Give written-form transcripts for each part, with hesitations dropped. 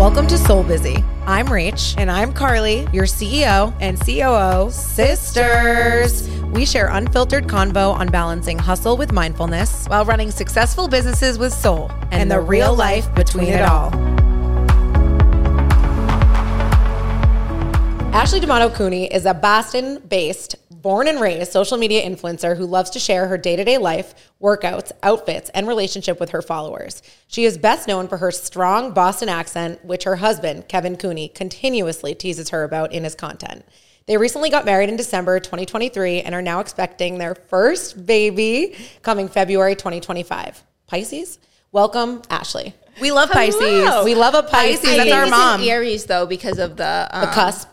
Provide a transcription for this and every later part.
Welcome to Soul Busy. I'm Rach. And I'm Carly, your CEO and COO sisters. We share unfiltered convo on balancing hustle with mindfulness while running successful businesses with soul and the real life between it all. Ashley D'Amato Cooney is a Boston-based, born and raised social media influencer who loves to share her day-to-day life, workouts, outfits, and relationship with her followers. She is best known for her strong Boston accent, which her husband, Kevin Cooney, continuously teases her about in his content. They recently got married in December 2023 and are now expecting their first baby coming February 2025. Pisces? Welcome, Ashley. We love Pisces. Hello. We love a Pisces. That's our mom. It's Aries, though, because of the cusp.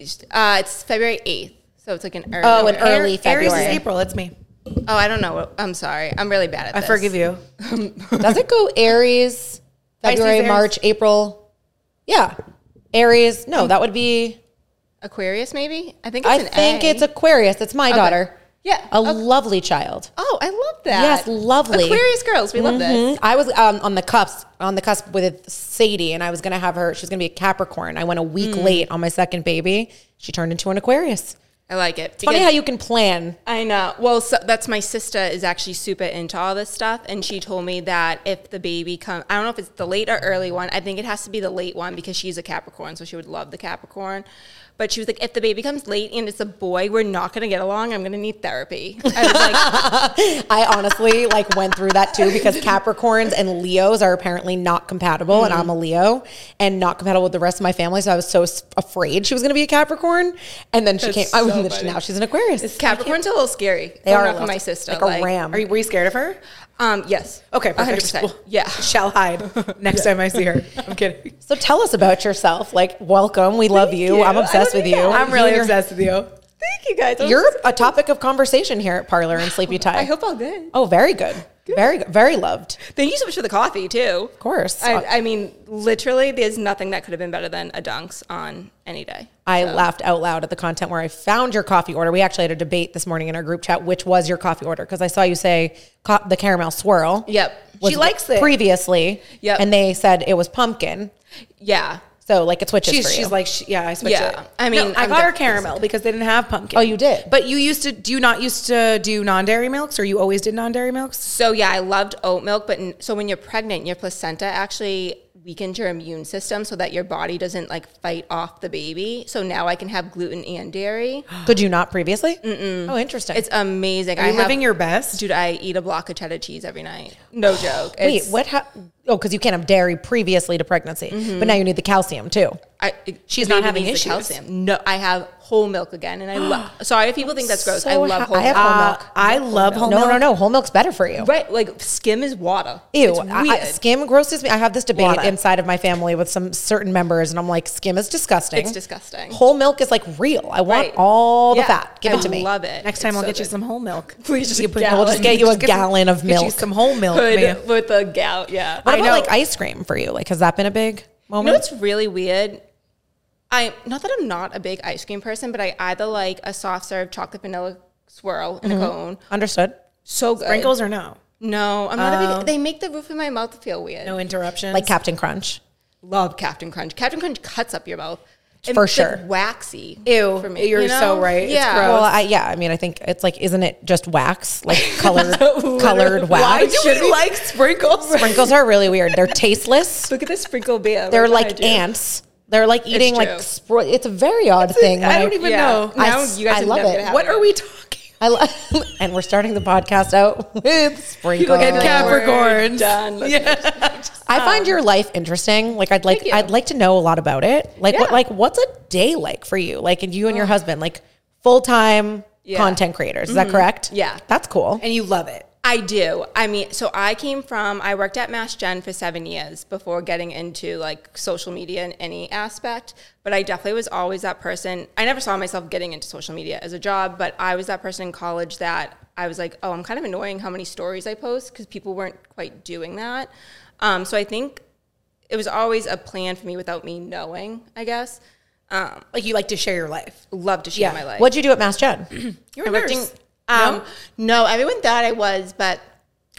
It's February 8th, so it's like an early. Oh, an early February. Aries is April. It's me. Oh, I don't know. I'm sorry. I'm really bad at this. I forgive you. Does it go Aries, February, Pisces, March, April? Yeah. Aries. No, that would be... Aquarius, maybe? I think it's it's Aquarius. It's my daughter. Yeah. A lovely child. Oh, I love that. Yes, lovely. Aquarius girls, we love this. I was on the cusp with Sadie, and I was going to have her, she was going to be a Capricorn. I went a week late on my second baby. She turned into an Aquarius. I like it. It's funny how you can plan. I know. Well, so that's my sister is actually super into all this stuff, and she told me that if the baby comes, I don't know if it's the late or early one. I think it has to be the late one because she's a Capricorn, so she would love the Capricorn. But she was like, if the baby comes late and it's a boy, we're not going to get along. I'm going to need therapy. I was like, I honestly went through that too because Capricorns and Leos are apparently not compatible, and I'm a Leo and not compatible with the rest of my family. So I was so afraid she was going to be a Capricorn, and then she came. Now she's an Aquarius. Capricorns are a little scary. They are for my sister, like a ram. Were you scared of her? Yes. Okay, perfect. 100%. Well, Yeah. Shall hide next time I see her. I'm kidding. So tell us about yourself. Welcome. We love you. you. I'm obsessed with you. I'm really You're- obsessed with you. Thank you, guys. You're a topic of conversation here at Parlor and Sleepy Tie. I hope all good. Oh, very good. Very good. Very loved. Thank you so much for the coffee, too. Of course. I mean, literally, there's nothing that could have been better than a Dunks on any day. I laughed out loud at the content where I found your coffee order. We actually had a debate this morning in our group chat, which was your coffee order, because I saw you say the caramel swirl. Yep. was She likes it. previously. Yep. And they said it was pumpkin. Yeah. So it switches for you. She's like, I switched Yeah. it. I mean, No, I I'm got her definitely caramel because they didn't have pumpkin. Oh, you did? But do you not used to do non-dairy milks, or you always did non-dairy milks? So, yeah, I loved oat milk. But so when you're pregnant, your placenta actually weakens your immune system so that your body doesn't fight off the baby. So now I can have gluten and dairy. Could you not previously? Oh, interesting. It's amazing. Are you living your best? Dude, I eat a block of cheddar cheese every night. No joke. Wait, what? Because you can't have dairy previously to pregnancy, but now you need the calcium too. She's not having needs the issues. calcium. No, I have whole milk again, and I love. Sorry if people think that's gross. I love whole I have milk. whole milk. I love whole milk. No. Whole milk's better for you. Right, skim is water. Ew, It's weird. skim grosses me. I have this debate Water. inside of my family with some certain members, and I'm like, skim is disgusting. It's disgusting. Whole milk is real. I want Right. all the Yeah, fat. Give I it to me. love it. Next time It's I'll so get you good. some whole milk. Please just We'll just get you a gallon of Get you milk. some whole milk, man. with a gout. Yeah. What I about know. ice cream for you? Has that been a big You moment? know what's really weird? Not that I'm not a big ice cream person, but I either like a soft serve chocolate vanilla swirl in a cone. Understood. So good. Sprinkles or no? No, I'm not a big. They make the roof of my mouth feel weird. No interruptions. Like Captain Crunch. Love Captain Crunch. Captain Crunch cuts up your mouth. For It's, sure. waxy. Ew, For me, you're so right. It's Yeah. gross. Well, I think it's isn't it just wax? Colored wax? Why do we like sprinkles? Sprinkles are really weird. They're tasteless. Look at this sprinkle bear. They're right like behind you. ants. They're like eating true. it's a very odd thing. I don't even know. Now I you guys I are love never it. gonna have What it. are we talking? And we're starting the podcast out with sprinkles. And Capricorns. Done. I find your life interesting. I'd Thank you. like to know a lot about it. What's a day like for you? And you and your husband, full-time content creators. Is that correct? Yeah. That's cool. And you love it. I do. I mean, so I worked at Mass Gen for 7 years before getting into social media in any aspect. But I definitely was always that person. I never saw myself getting into social media as a job, but I was that person in college that I was like, oh, I'm kind of annoying how many stories I post because people weren't quite doing that. So I think it was always a plan for me without me knowing, I guess. You like to share your life. Love to share my life. What'd you do at Mass Gen? You're a I worked nurse. in, no, everyone thought I was, but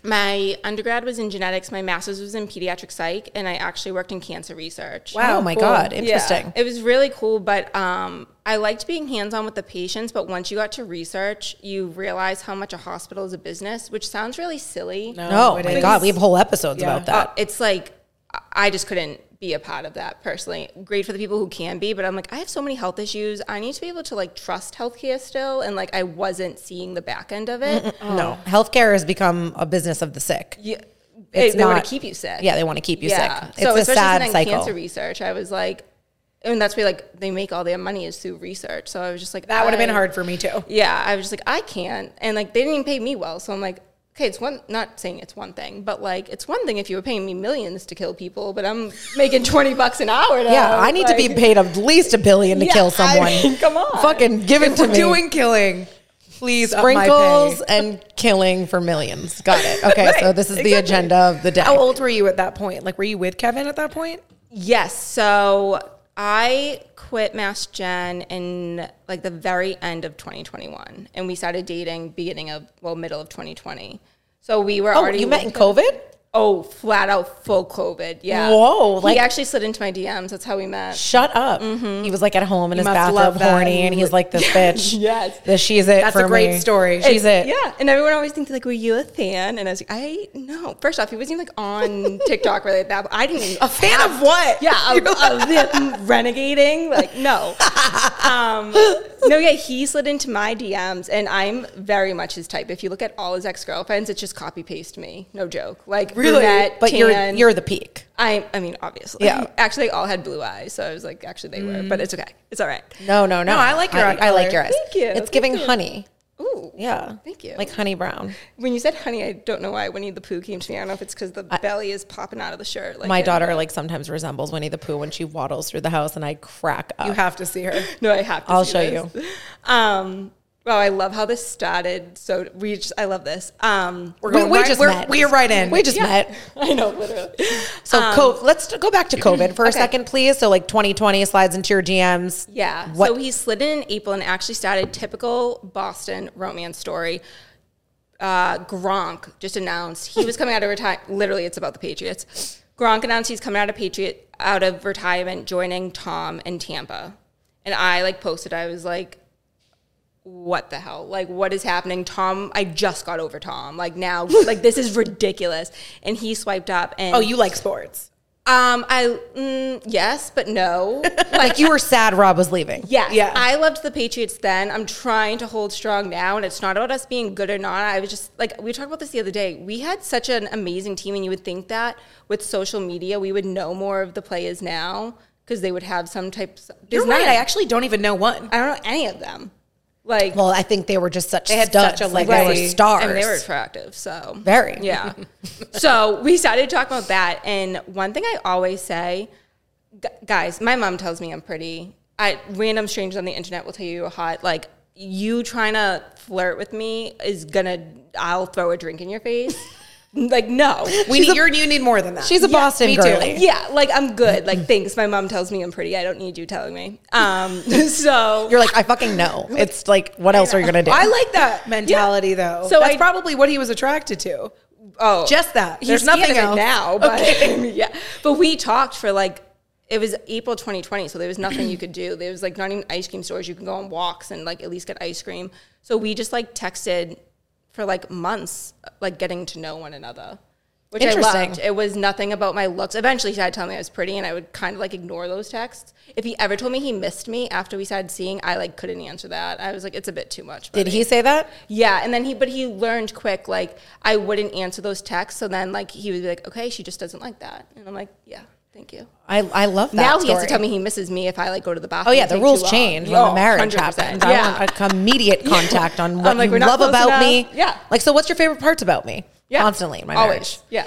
My undergrad was in genetics. My master's was in pediatric psych, and I actually worked in cancer research. Wow, oh my God, interesting. Yeah, it was really cool, but I liked being hands-on with the patients, but once you got to research, you realize how much a hospital is a business, which sounds really silly. No, my God, we have whole episodes about that. It's like, I just couldn't be a part of that personally. Great for the people who can be, but I'm like, I have so many health issues. I need to be able to like trust healthcare still, and like I wasn't seeing the back end of it. No, healthcare has become a business of the sick. Yeah, It's they want not- to keep you sick. Yeah, they want to keep you sick. It's so a especially sad in cycle. cancer research, I was like, and that's where like they make all their money is through research. So I was just like, That would have been hard for me too. Yeah, I was just like, I can't, and like they didn't even pay me well. So I'm like, okay, it's one, not saying it's one thing, but like it's one thing if you were paying me millions to kill people, but I'm making $20 an hour now. Yeah, I need to be paid at least $1 billion to kill someone. I mean, come on. Fucking give it If to we're me. doing killing, please Sprinkles up my pay. and killing for millions. Got it. Okay, Right, so this is the exactly. agenda of the day. How old were you at that point? Like, were you with Kevin at that point? Yes. So I quit Mass Gen in like the very end of 2021, and we started dating middle of 2020. So we were already. You met in COVID? Oh, flat out full COVID. Yeah. Whoa, He like- actually slid into my DMs. That's how we met. Shut up. He was like at home in his must bathrobe, love that. horny, and he's like, "This bitch, Yes. this she's it That's for a great me. story. She's it." Yeah, and everyone always thinks like, were you a fan? And I was like, no. First off, he wasn't even like on TikTok really like that. But I didn't even A fan of what? Yeah, of renegading. Like, no. No, yeah, he slid into my DMs, and I'm very much his type. If you look at all his ex-girlfriends, it's just copy paste me. No joke. Like, Really? brunette, But tan. you're the peak. I mean, obviously. Yeah. Actually, they all had blue eyes, so I was like, actually, they were. But it's okay. It's all right. No. I like your eye I like color. your eyes. Thank you. It's Thank giving you. honey. Ooh. Yeah. Thank you. Like honey brown. When you said honey, I don't know why Winnie the Pooh came to me. I don't know if it's because the belly is popping out of the shirt. Like My it- daughter like sometimes resembles Winnie the Pooh when she waddles through the house, and I crack up. You have to see her. No, I have to. I'll see show this. Wow, I love how this started. So I love this. We're going we right, just we're, met. we're right in. We just met. I know, literally. So let's go back to COVID for a okay. second, please. So like 2020 slides into your DMs. Yeah. What- So he slid in April and actually started typical Boston romance story. Gronk just announced he was coming out of retirement. Literally, it's about the Patriots. Gronk announced he's coming out of retirement, joining Tom in Tampa. And I like posted, I was like, what the hell? Like, what is happening? Tom, I just got over Tom. Like now, like this is ridiculous. And he swiped up and Oh, you like sports. yes, but no. Like you were sad Rob was leaving. Yes, Yeah. I loved the Patriots then. I'm trying to hold strong now, and it's not about us being good or not. I was just like, we talked about this the other day. We had such an amazing team, and you would think that with social media, we would know more of the players now because they would have some types. You're right. I actually don't even know one. I don't know any of them. Like, Well, I think they were just such had studs. such a like they were legacy. stars. and they were attractive. So Very. yeah. So we started talking about that, and one thing I always say, guys, my mom tells me I'm pretty. Random strangers on the internet will tell you you're hot. Like, you trying to flirt with me I'll throw a drink in your face. Like, no. You need more than that. She's a Boston me too. girly. Yeah, like, I'm good. Like, thanks. My mom tells me I'm pretty. I don't need you telling me. So You're like, I fucking know. It's like, what else are you gonna do? I like that mentality though. So That's I- probably what he was attracted to. oh, Just that. he's There's scared nothing of it else now. But yeah, but we talked for like. It was April 2020, so there was nothing you could do. There was like not even ice cream stores. You could go on walks and like at least get ice cream. So we just like texted for like months, like getting to know one another, which I Interesting. loved. It was nothing about my looks. Eventually, he started telling me I was pretty, and I would kind of like ignore those texts. If he ever told me he missed me after we started seeing, I like couldn't answer that. I was like, it's a bit too much. Did buddy. he say that? Yeah, and then he learned quick, like, I wouldn't answer those texts. So then, like, he would be like, okay, she just doesn't like that. And I'm like, yeah, thank you. I love that. Now he has story. to tell me he misses me if I, like, go to the Oh bathroom. yeah, and the take rules too long. change when Oh, the marriage 100%. happens. Yeah. I want immediate contact on what I'm like, you we're not love close about enough. me. Yeah. Like, so what's your favorite parts about me? Yeah. Constantly in my Always. marriage. Yeah.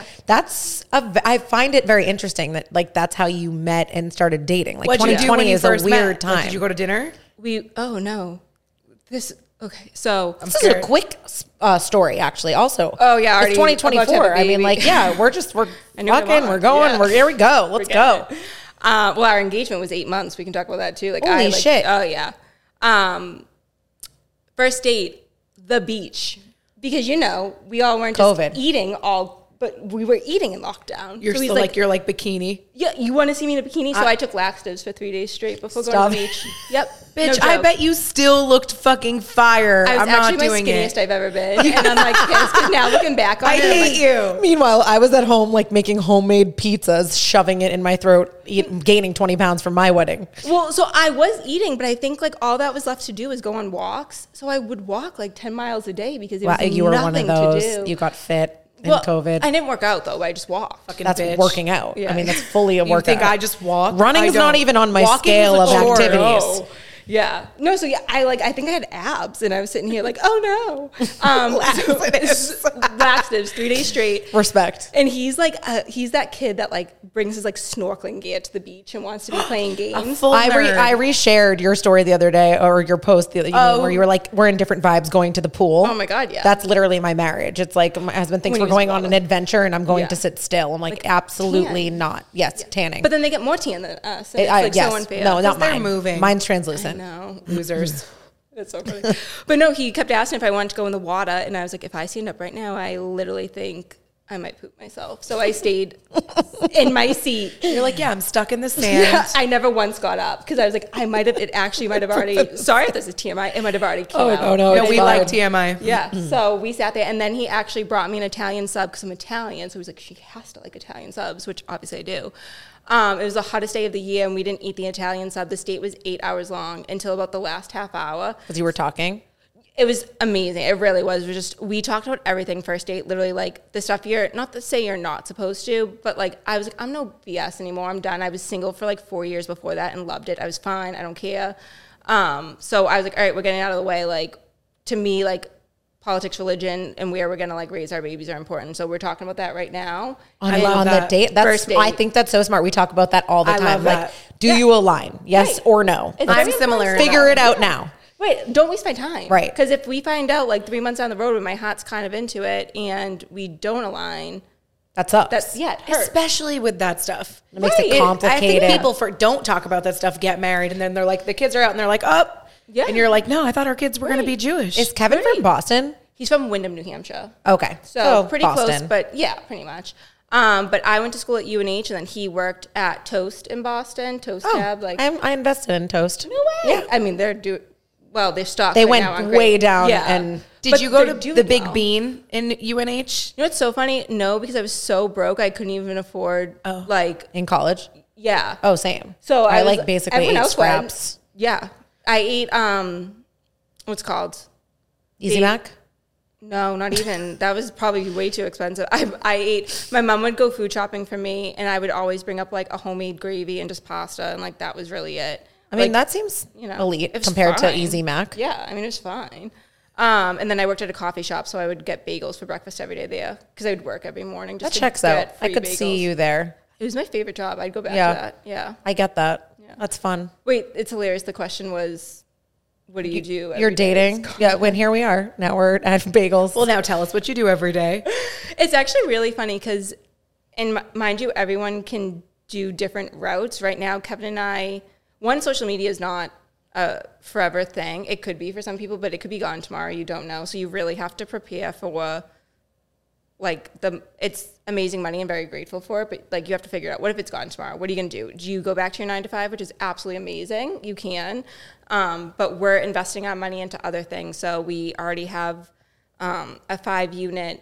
I find it very interesting that like that's how you met and started dating. Like What'd you do 2020 when you is a first weird met? Like, time. did you go to dinner? Oh, no. Okay, so. This is a quick story, actually. Also, Oh, yeah, it's already about to have 2024. a I mean, baby. like, yeah, we're fucking, knew it we're was. going, Yeah. here we go. Let's go. Well, our engagement was 8 months. We can talk about that too. Like, Holy shit. Oh yeah. First date, the beach. because we all weren't COVID. just eating all, but we were eating in lockdown. You're so he's still like you're like bikini. yeah, you want to see me in a bikini? So I took laxatives for 3 days straight before going Stop. to the beach. Yep. Bitch, No I joke. bet you still looked fucking fire. I was I'm actually not doing my skinniest it. I've ever been. And I'm like pissed 'cause now looking back on I it. I'm hate like, you. Meanwhile, I was at home like making homemade pizzas, shoving it in my throat, gaining 20 pounds from my wedding. Well, so I was eating, but I think like all that was left to do was go on walks. So I would walk like 10 miles a day because there Wow, was you were nothing one of those. to do. You got fit in Well, COVID. I didn't work out though. I just walked. Fucking That's bitch. working out. Yeah. I mean, that's fully a You workout. think I just walk? Running's I not don't. even on my Walking scale is of a chore. activities. Oh, yeah. No, so yeah, I think I had abs and I was sitting here like, oh no. Laxatives 3 days straight. Respect. And he's like, he's that kid that like brings his like snorkeling gear to the beach and wants to be playing games. Full nerd. I reshared your story the other day, or your post the other evening, where you were like, we're in different vibes going to the pool. Oh my God, yeah. That's literally my marriage. It's like my husband thinks When we're he was going on an bald. adventure and I'm going Yeah. to sit still. I'm like absolutely tan. not. Yes, tanning. But then they get more tan than us. And it's like yes. so unfair. No, not they're mine. moving. Mine's translucent. No. Losers. That's so funny. But no, he kept asking if I wanted to go in the water. And I was like, if I stand up right now, I literally think I might poop myself. So I stayed in my seat. You're like, yeah, I'm stuck in the sand. Yeah, I never once got up because I was like, it actually might have already, sorry if this is TMI, it might have already came out. Oh, no. No, it's we fine. like TMI. Yeah. So we sat there and then he actually brought me an Italian sub because I'm Italian. So he was like, she has to like Italian subs, which obviously I do. It was the hottest day of the year and we didn't eat the Italian sub. The date was 8 hours long until about the last half hour. Because you were talking. It was amazing. It really was. It was just, we talked about everything first date, literally like the stuff you're, not to say you're not supposed to, but like, I was like, I'm no BS anymore. I'm done. I was single for like 4 years before that and loved it. I was fine. I don't care. So I was like, all right, we're getting out of the way. Like, to me, like, politics, religion, and where we're going to like raise our babies are important. So we're talking about that right now. On And the that. date. That's, First date. I think that's so smart. We talk about that all the I time. love Like, that. do you align? Yes Right. or no? It's I'm very similar. important. Figure it out now. Wait, don't waste my time. Right. Because if we find out like 3 months down the road when my heart's kind of into it and we don't align, That's up. it hurts. Especially with that stuff. It makes Right. it complicated. I think people don't talk about that stuff, get married, and then they're like, the kids are out, and they're like, oh. Yeah. And you're like, no, I thought our kids were going to be Right. Jewish. Is Kevin from Boston? He's from Windham, New Hampshire. Okay. So pretty Boston. close, but yeah, pretty much. But I went to school at UNH, and then he worked at Toast in Boston. Toast Tab, like I invested in Toast. no way. Yeah, I mean they're their stock. They right went now aren't way great. down Yeah. and- Did But you go they're to doing the Big well. Bean in UNH? You know what's so funny? No, because I was so broke, I couldn't even afford like In college? yeah. Oh, same. So I was- like basically everyone ate else went. scraps. Yeah, I ate what's it called? Easy Mac? No, not even. That was probably way too expensive. I ate, my mom would go food shopping for me, and I would always bring up like a homemade gravy and just pasta, and like that was really it. I mean, Like, that seems elite it was compared to fine. Easy Mac. Yeah, I mean, it was fine. And then I worked at a coffee shop, so I would get bagels for breakfast every day there because I would work every morning. That Just to checks get out. I free could bagels. see you there. It was my favorite job. I'd go back Yeah. to that. Yeah. I get that. That's fun. Wait, it's hilarious. The question was, what do you do? You're every day? dating. Yeah, when here we are. Now we're at bagels. Well, now tell us what you do every day. It's actually really funny because, and mind you, everyone can do different routes. Right now, Kevin and I, social media is not a forever thing. It could be for some people, but it could be gone tomorrow. You don't know. So you really have to prepare for, like, it's amazing money and very grateful for it, but like you have to figure out, what if it's gone tomorrow? What are you going to do? Do you go back to your 9 to 5, which is absolutely amazing? You can. But we're investing our money into other things. So we already have a 5-unit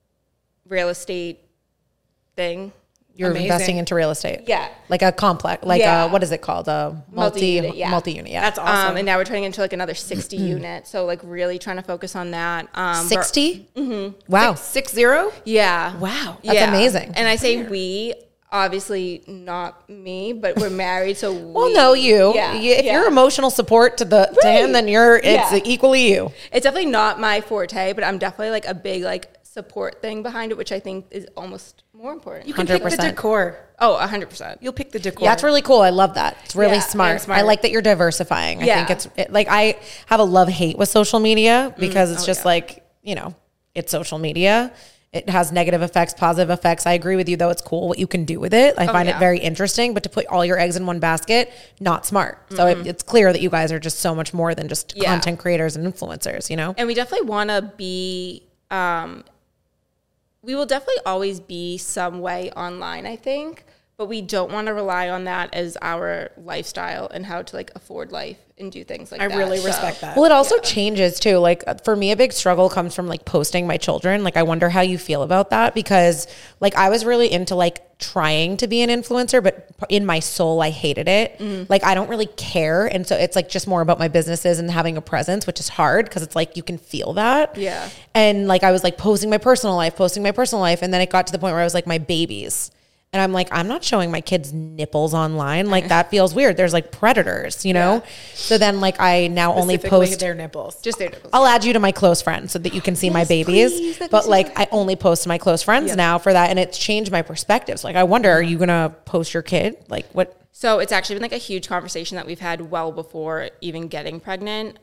real estate thing. You're Amazing. investing into real estate. Yeah. Like a complex, like Yeah. what is it called? A Multi-unit, yeah. multi-unit. Yeah. That's awesome. And now we're turning into like another 60 unit. So like really trying to focus on that. 60? Mm-hmm. Wow. 60? Yeah. Wow. That's amazing. And I say we, obviously not me, but we're married. So Well, no, you. Yeah, If yeah. you're emotional support to him, Right. then it's Yeah. equally you. It's definitely not my forte, but I'm definitely like a big like support thing behind it, which I think is almost more important. You can pick the 100%. decor. Oh, 100%. You'll pick the decor. Yeah, that's really cool. I love that. It's really Yeah, smart. and smart. I like that you're diversifying. I Yeah. think like I have a love-hate with social media because it's just yeah. like, it's social media. It has negative effects, positive effects. I agree with you though. It's cool what you can do with it. I find it yeah. very interesting, but to put all your eggs in one basket, not smart. So it's clear that you guys are just so much more than just Yeah. content creators and influencers, And we definitely want to be we will definitely always be some way online, I think, but we don't want to rely on that as our lifestyle and how to like afford life and do things like that. I really respect that. Well, it also changes too. Like for me, a big struggle comes from like posting my children. Like I wonder how you feel about that, because like I was really into like trying to be an influencer, but in my soul, I hated it. Like I don't really care. And so it's like just more about my businesses and having a presence, which is hard because it's like you can feel that. Yeah. And like I was like posting my personal life. And then it got to the point where I was like, my babies. And I'm like, I'm not showing my kids' nipples online. Like that feels weird. There's like predators, you know? So then like I now only post their nipples. Just their nipples. I'll add you to my close friends so that you can see my babies. please. That'd be But so like I only post to my close friends now for that. And it's changed my perspectives. Like I wonder, are you going to post your kid? Like what? So it's actually been like a huge conversation that we've had well before even getting pregnant.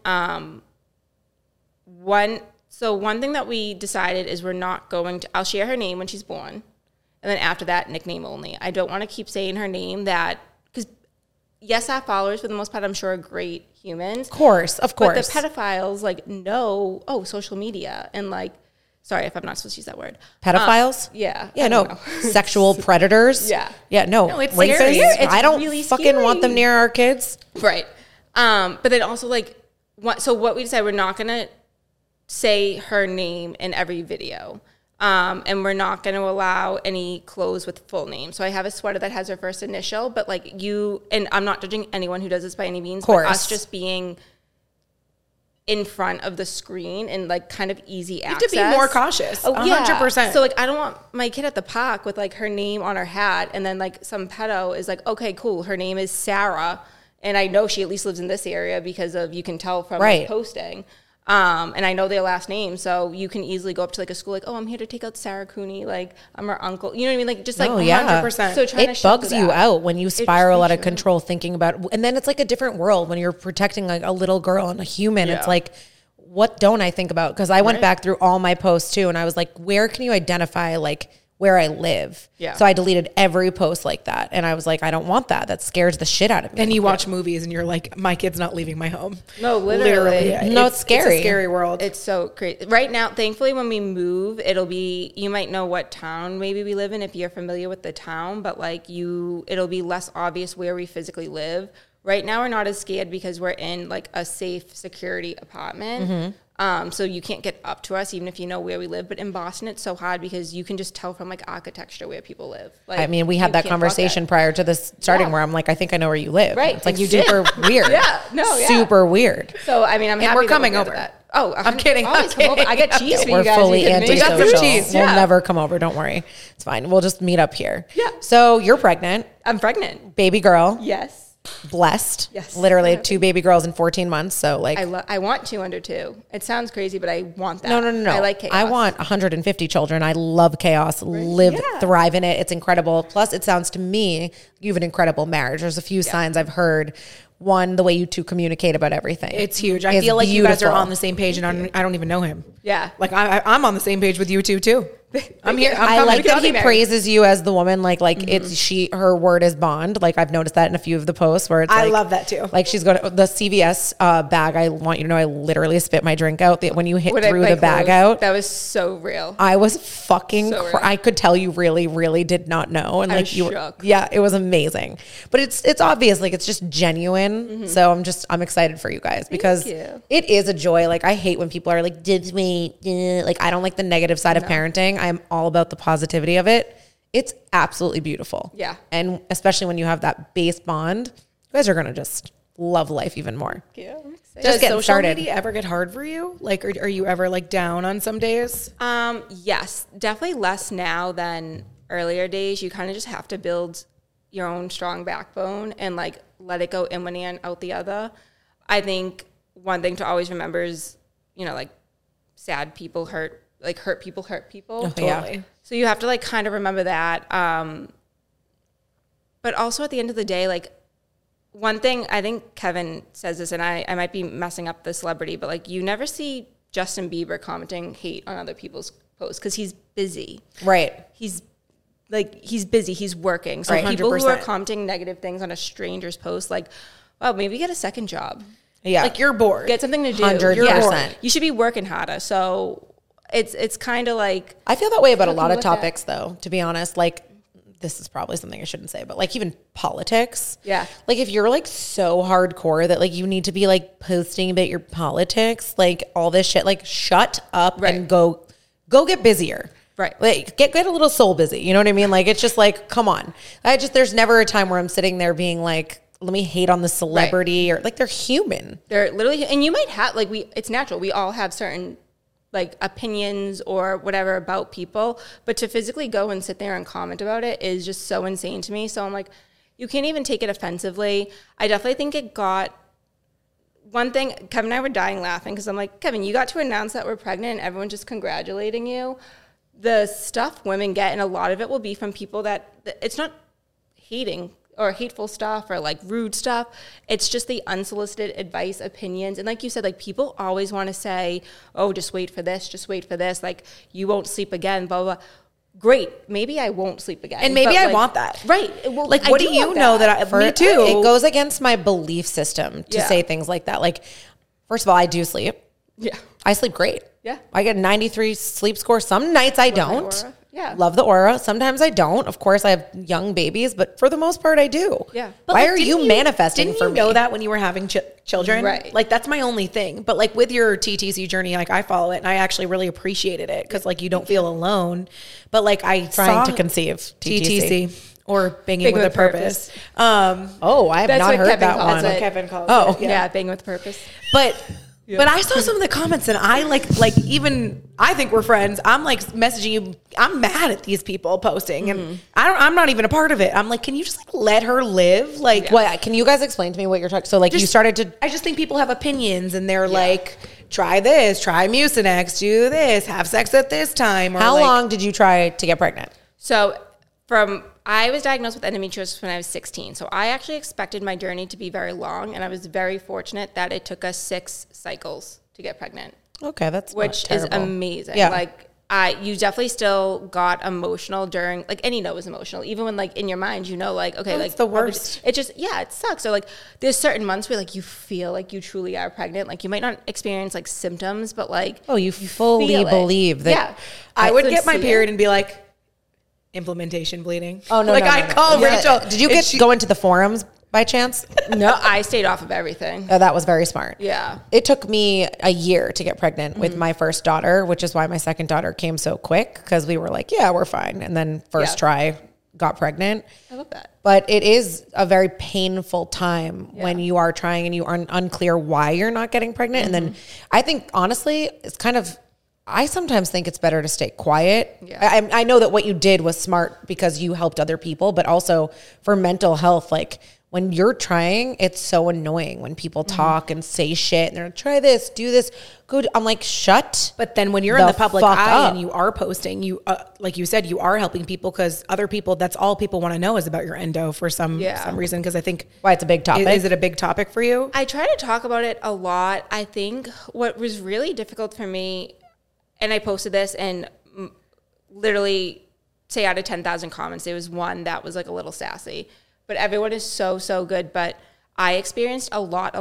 One thing that we decided is we're not going to, I'll share her name when she's born. And then after that, nickname only. I don't want to keep saying her name because yes, our followers for the most part, I'm sure, are great humans. Of course. But the pedophiles like know, social media and like, sorry if I'm not supposed to use that word. Pedophiles? Yeah. Yeah, I no. don't know. Sexual predators? Yeah. Yeah, no. No, it's racists. scary. It's I don't really fucking want them scary. near our kids. Right. But then also like, what we decided, we're not going to say her name in every video. And we're not going to allow any clothes with full name. So I have a sweater that has her first initial, but like and I'm not judging anyone who does this by any means, Of course. but us just being in front of the screen and like kind of easy access. To be more cautious. 100%. So like I don't want my kid at the park with like her name on her hat and then like some pedo is like, okay, cool, her name is Sarah and I know she at least lives in this area because of, you can tell from Right. like, posting. And I know their last name, so you can easily go up to like a school like, oh, I'm here to take out Sarah Cooney, like I'm her uncle. You know what I mean? Like just like Oh, yeah. 100%. So trying to It shelter bugs you that. out when you spiral out of should. control thinking about, and then it's like a different world when you're protecting like a little girl and a human. It's Yeah. like, what don't I think about? Because I went back through all my posts too, and I was like, where can you identify like where I live? Yeah. So I deleted every post like that, and I was like, I don't want that. That scares the shit out of me. And you watch movies and you're like, my kid's not leaving my home. No, literally. No, it's scary. It's a scary world. It's so crazy. Right now, thankfully, when we move, it'll be, you might know what town maybe we live in if you're familiar with the town, but like it'll be less obvious where we physically live. Right now, we're not as scared because we're in like a safe security apartment. So you can't get up to us even if you know where we live. But in Boston, it's so hard because you can just tell from like architecture where people live. Like, I mean, we had you that can't fuck conversation it. prior to this starting Yeah. where I'm like, I think I know where you live. Right. It's like And you did. super weird. Yeah. No, yeah. Super weird. So I mean, I'm happy we're that coming good at over. that. Oh, I'm kidding. Always I'm come over. I kidding. got cheese for We're you guys. fully Are you kidding me? antisocial. cheese. We'll Yeah. never come over. Don't worry. It's fine. We'll just meet up here. Yeah. So you're pregnant, I'm pregnant. baby girl, Yes. blessed. Yes. Literally 2 baby girls in 14 months. So like, I want 2 under 2. It sounds crazy, but I want that. no. I like chaos. I want 150 children. I love chaos, live, thrive in it. It's incredible. Plus it sounds to me, you have an incredible marriage. There's a few signs I've heard. One, the way you two communicate about everything. It's huge. I is feel like you guys are beautiful. on the same page, and I don't even know him. Yeah. Like I'm on the same page with you two too. I'm here. I like that he married. praises you as the woman. Like it's her word is bond. Like I've noticed that in a few of the posts where it's I like, love that too. Like she's going to the CVS bag. I want you to know, I literally spit my drink out when you hit When I threw play the bag clothes, out. That was so real. I was fucking. So real. I could tell you really, really did not know, and I like was you, shook. yeah, it was amazing. But it's obvious, like it's just genuine. So I'm excited for you guys because you. it is a joy. Like I hate when people are like, "Did we?" Like I don't like the negative side of parenting. I'm all about the positivity of it. It's absolutely beautiful. Yeah. And especially when you have that base bond, you guys are gonna just love life even more. Yeah, I'm excited. Just getting social started. media ever get hard for you? Like, are you ever like down on some days? Yes, definitely less now than earlier days. You kind of just have to build your own strong backbone and like let it go in one hand, out the other. I think one thing to always remember is, like sad people hurt people hurt people. Yeah. So you have to like kind of remember that. But also at the end of the day, like one thing, I think Kevin says this, and I might be messing up the celebrity, but like you never see Justin Bieber commenting hate on other people's posts because he's busy. Right. He's busy. He's working. So Right. people who are 100%. commenting negative things on a stranger's post, like, wow, maybe get a second job. Yeah. Like you're bored. Get something to do. 100%. You're bored. You should be working harder. So it's kind of like, I feel that way about a lot of with that. topics, though, to be honest. Like, this is probably something I shouldn't say, but like even politics. Yeah. Like if you're like so hardcore that like you need to be like posting about your politics, like all this shit, like shut up and go get busier. Right. Like get a little soul busy. You know what I mean? Like it's just like, come on. There's never a time where I'm sitting there being like, let me hate on the celebrity or like they're human. they're literally, and you might have like it's natural. We all have certain like opinions or whatever about people, but to physically go and sit there and comment about it is just so insane to me. So I'm like, you can't even take it offensively. I definitely think it got one thing. Kevin and I were dying laughing because I'm like, Kevin, you got to announce that we're pregnant and everyone's just congratulating you. The stuff women get, and a lot of it will be from people that it's not hating or hateful stuff or like rude stuff. It's just the unsolicited advice, opinions. And like you said, like people always want to say, oh, just wait for this, like you won't sleep again, blah, blah, blah. Great. Maybe I won't sleep again. And maybe but, I like, want that. Right. Well, Like, I what do you want know that me too. It goes against my belief system to Yeah. say things like that. Like, first of all, I do sleep. Yeah. I sleep great. Yeah. I get 93 sleep score. Some nights I my don't. Aura. Yeah. Love the Aura. Sometimes I don't. Of course, I have young babies, but for the most part, I do. Yeah. But, Why like, are didn't you manifesting didn't for you know me? that when you were having children? Right. Like, that's my only thing. But, like, with your TTC journey, like, I follow it, and I actually really appreciated it because, like, you don't feel alone. But, like, I Trying saw to conceive TTC. or banging with a purpose. Oh, I have That's not what heard Kevin that calls one. it. That's what Kevin calls Oh. it. Yeah. Bang with purpose. But I saw some of the comments and I like even I think we're friends. I'm like messaging you. I'm mad at these people posting and I'm not even a part of it. I'm like, can you just like let her live? Like What? Can you guys explain to me what you're talking? So, like, you started to. I just think people have opinions and they're like, try this, try Mucinex, do this, have sex at this time. Or How like, long did you try to get pregnant? So I was diagnosed with endometriosis when I was 16. So I actually expected my journey to be very long, and I was very fortunate that it took us 6 cycles to get pregnant, Okay, that's which not is terrible. amazing. Yeah. Like you definitely still got emotional during, like any no is emotional, even when like in your mind, you know, like, okay, like it's the worst. It just, it sucks. So like there's certain months where like you feel like you truly are pregnant. Like you might not experience like symptoms, but like, Oh, you fully feel it. believe that. Yeah. I would could get my see period it. and be like, implementation bleeding. Oh no! Like no, no, I no. call Yeah. Rachel. Did you and go into the forums by chance? No, I stayed off of everything. Oh, that was very smart. Yeah. It took me a year to get pregnant with my first daughter, which is why my second daughter came so quick because we were like, yeah, we're fine. And then first try, got pregnant. I love that. But it is a very painful time when you are trying and you are unclear why you're not getting pregnant. And then I think, honestly, it's kind of, I sometimes think it's better to stay quiet. Yeah. I know that what you did was smart because you helped other people, but also for mental health, like when you're trying, it's so annoying when people talk and say shit and they're like, try this, do this. Good. I'm like, shut. But then when you're in the the public fuck eye up. and you are posting, you like you said, you are helping people because other people, that's all people want to know is about your endo for some reason. Because I think Why it's a big topic. Is it a big topic for you? I try to talk about it a lot. I think what was really difficult for me, and I posted this, and literally, say out of 10,000 comments, there was one that was like a little sassy. But everyone is so, so good. But I experienced a lot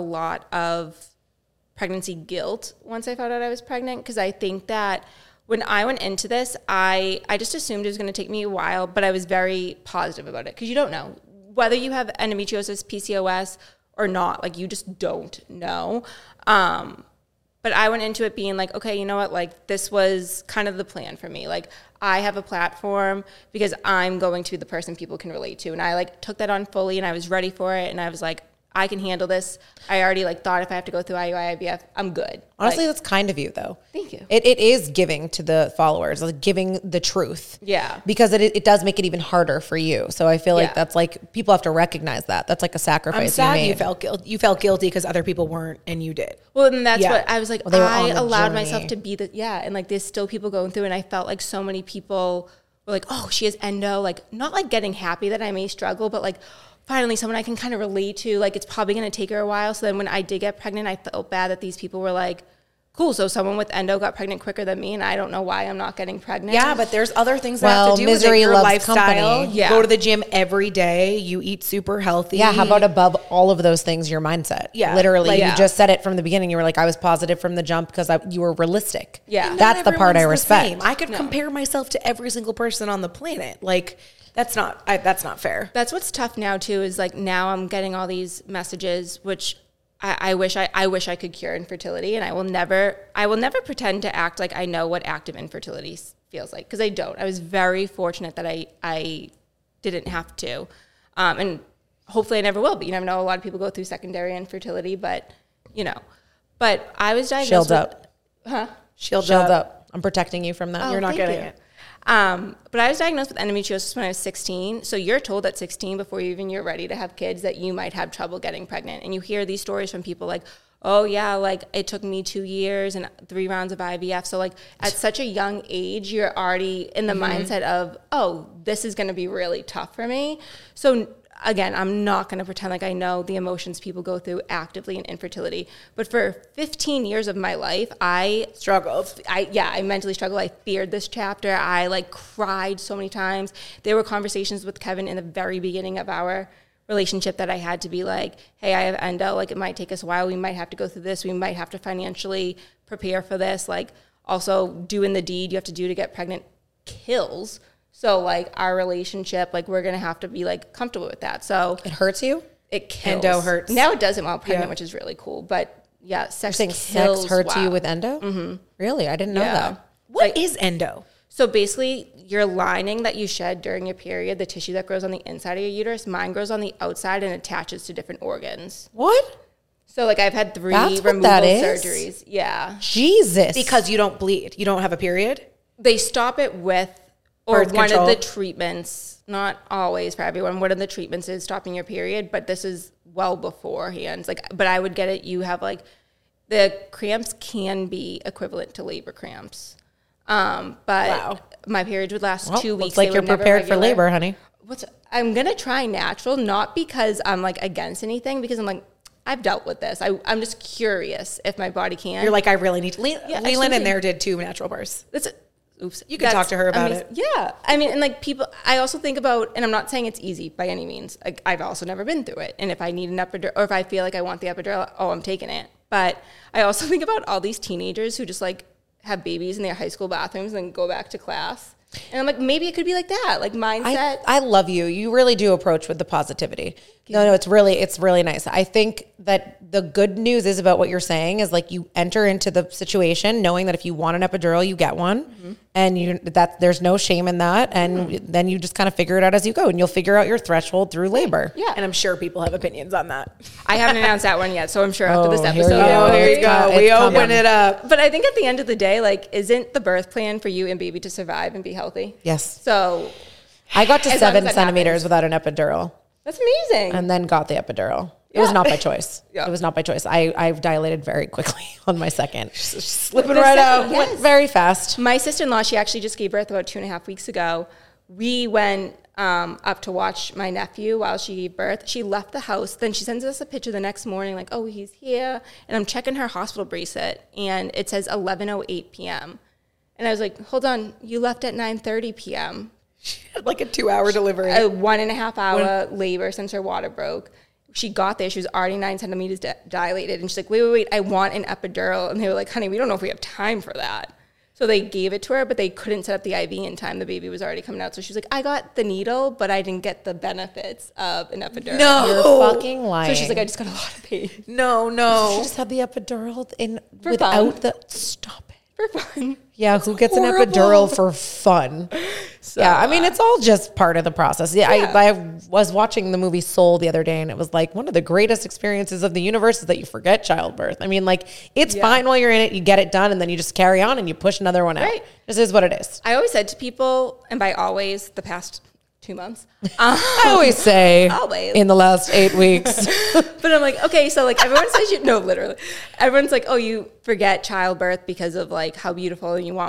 of pregnancy guilt once I found out I was pregnant. Because I think that when I went into this, I just assumed it was going to take me a while, but I was very positive about it. Because you don't know whether you have endometriosis, PCOS, or not. Like, you just don't know. But I went into it being like, okay, you know what? Like, this was kind of the plan for me. Like, I have a platform because I'm going to be the person people can relate to. And I like took that on fully and I was ready for it. And I was like, I can handle this. I already like thought if I have to go through IUI, IVF, I'm good. Honestly, Like, that's kind of you, though. Thank you. It is giving to the followers, like giving the truth. Yeah. Because it does make it even harder for you. So I feel like Yeah. that's like, people have to recognize that. That's like a sacrifice I'm sad you you made. felt guilty. You felt guilty because other people weren't, and you did. Well, and that's Yeah. what I was like, they were I on the allowed journey. myself to be and like there's still people going through, and I felt like so many people were like, oh, she has endo, like not like getting happy that I may struggle, but like finally someone I can kind of relate to, like it's probably going to take her a while. So then when I did get pregnant, I felt bad that these people were like cool. So someone with endo got pregnant quicker than me, and I don't know why I'm not getting pregnant. Yeah, but there's other things that Well, have to do with misery it. Your loves lifestyle. company. You go to the gym every day. You eat super healthy. Yeah, how about above all of those things, your mindset? Yeah, Literally, like- you yeah. just said it from the beginning. You were like, I was positive from the jump because you were realistic. Yeah. Not That's the part I everyone's the respect. same. I could compare myself to every single person on the planet. Like, that's not fair. That's what's tough now too, is like now I'm getting all these messages, which I wish I could cure infertility, and I will never pretend to act like I know what active infertility feels like, because I don't. I was very fortunate that I didn't have to, and hopefully I never will. But you never know. A lot of people go through secondary infertility, but But I was diagnosed Shield up. I'm protecting you from that. Oh, You're not thank getting you. it. But I was diagnosed with endometriosis when I was 16. So you're told at 16, before you're ready to have kids, that you might have trouble getting pregnant. And you hear these stories from people like, oh yeah, like it took me 2 years and 3 rounds of IVF. So like at such a young age, you're already in the mindset of, oh, this is going to be really tough for me. So again, I'm not going to pretend like I know the emotions people go through actively in infertility. But for 15 years of my life, I Struggled. I mentally struggled. I feared this chapter. I like cried so many times. There were conversations with Kevin in the very beginning of our relationship that I had to be like, hey, I have endo. Like, it might take us a while. We might have to go through this. We might have to financially prepare for this. Like, also doing the deed you have to do to get pregnant kills. So like our relationship, like we're going to have to be like comfortable with that. So It hurts you? it kills. Endo hurts. Now it doesn't while pregnant, Yeah. which is really cool. But yeah, sex Saying kills. sex hurts wow. you with endo? Mm-hmm. Really? I didn't know Yeah. that. What is endo? So basically, your lining that you shed during your period, the tissue that grows on the inside of your uterus, mine grows on the outside and attaches to different organs. What? So like I've had 3 That's what removal that is? surgeries. Yeah. Jesus. Because you don't bleed. You don't have a period? They stop it with, or Birth one control. of the treatments, not always for everyone, one of the treatments is stopping your period, but this is well beforehand. Like, but I would get it, you have like, the cramps can be equivalent to labor cramps. But Wow. my period would last Well, 2 weeks. looks like They you're were never prepared for regular. labor, honey. I'm going to try natural, not because I'm like against anything, because I'm like, I've dealt with this. I'm just curious if my body can. You're like, I really need to. Yeah, Leland actually- in there did 2 natural births. That's oops. You can talk to her about it. Yeah. I mean, and like people, I also think about, and I'm not saying it's easy by any means. Like, I've also never been through it. And if I need an epidural, or if I feel like I want the epidural, oh, I'm taking it. But I also think about all these teenagers who just like have babies in their high school bathrooms and then go back to class. And I'm like, maybe it could be like that, like mindset. I love you. You really do approach with the positivity. No, it's really nice. I think that the good news is about what you're saying is like you enter into the situation knowing that if you want an epidural, you get one, and there's no shame in that, and then you just kind of figure it out as you go, and you'll figure out your threshold through labor. Yeah. And I'm sure people have opinions on that. I haven't announced that one yet, so I'm sure after this Oh, here episode. you go. Oh, here you It's go. We coming. open it up. But I think at the end of the day, like, isn't the birth plan for you and baby to survive and be healthy? Yes. So I got to As long as 7 that centimeters happens. without an epidural, that's amazing. and then got the epidural. It was not by choice. Yeah. It was not by choice. I've dilated very quickly on my second. Slipping The right second- out. yes. Went very fast. My sister-in-law, she actually just gave birth about 2.5 weeks ago. We went up to watch my nephew while she gave birth. She left the house. Then she sends us a picture the next morning, like, oh, he's here. And I'm checking her hospital bracelet, and it says 11:08 p.m. And I was like, hold on, you left at 9:30 p.m. Like a 2-hour delivery. A 1.5 hour labor since her water broke. She got there. She was already 9 centimeters dilated. And she's like, wait, I want an epidural. And they were like, honey, we don't know if we have time for that. So they gave it to her, but they couldn't set up the IV in time. The baby was already coming out. So she's like, I got the needle, but I didn't get the benefits of an epidural. No. You're fucking lying. So she's like, I just got a lot of pain No. She just had the epidural in For without fun. the stop it. for fun. Yeah, who gets horrible. an epidural for fun? Yeah, I mean it's all just part of the process. Yeah, Yeah. I was watching the movie Soul the other day, and it was like one of the greatest experiences of the universe is that you forget childbirth. I mean, like it's fine while you're in it, you get it done, and then you just carry on and you push another one out. Right. This is what it is. I always said to people, and by always, the past 2 months, I always say Always. in the last 8 weeks. but I'm like, okay, so like everyone says literally. Everyone's like, oh, you forget childbirth because of like how beautiful and you want one.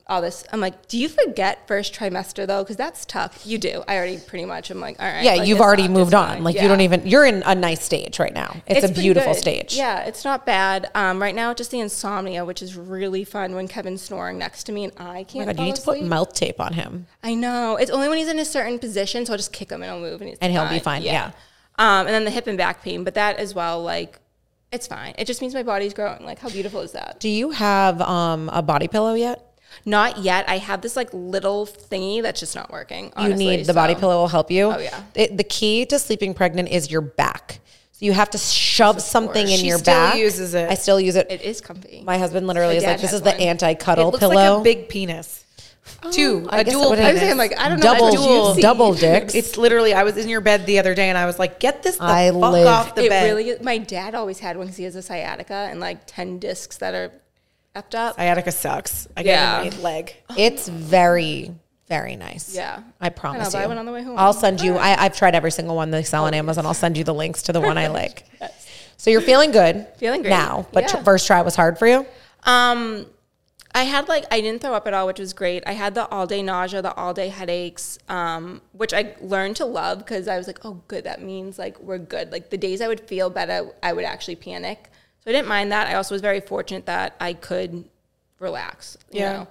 all this. I'm like, do you forget first trimester though? Because that's tough. You do. I already pretty much. I'm like, all right. Yeah, like, you've it's already not- moved it's on. fine. Like Yeah. you don't even. You're in a nice stage right now. It's a pretty beautiful good. stage. Yeah, it's not bad. Right now, just the insomnia, which is really fun when Kevin's snoring next to me and I Oh can't. my God, you fall need to put asleep. mouth tape on him. I know. It's only when he's in a certain position, so I'll just kick him and he'll move, and He'll be fine. Yeah. And then the hip and back pain, but that as well, like, it's fine. It just means my body's growing. Like, how beautiful is that? Do you have a body pillow yet? Not yet. I have this like little thingy that's just not working. Honestly, You need the body pillow will help you. Oh, yeah. The key to sleeping pregnant is your back. So you have to shove something in She your still back. uses it. I still use it. It is comfy. My husband literally My is like, dad this has is the one. anti-cuddle It looks pillow. like a big penis. I a guess dual it would- penis. I was saying, like, I don't know. double, What you see. double dicks. It's literally, I was in your bed the other day and I was like, get this the I fuck live- off the It bed. really is. My dad always had one because he has a sciatica and like 10 discs that are effed up. Sciatica sucks. I Yeah. get a leg. It's very, very nice. Yeah. I promise buy you. one on the way home. I'll send you. I've tried every single one they sell on Amazon. I'll send you the links to the one I like. Yes. So you're feeling good. Feeling great. now, but Yeah. first try was hard for you. I had like, I didn't throw up at all, which was great. I had the all day nausea, the all day headaches, which I learned to love because I was like, oh, good. That means like we're good. Like the days I would feel better, I would actually panic. So I didn't mind that. I also was very fortunate that I could relax, you know.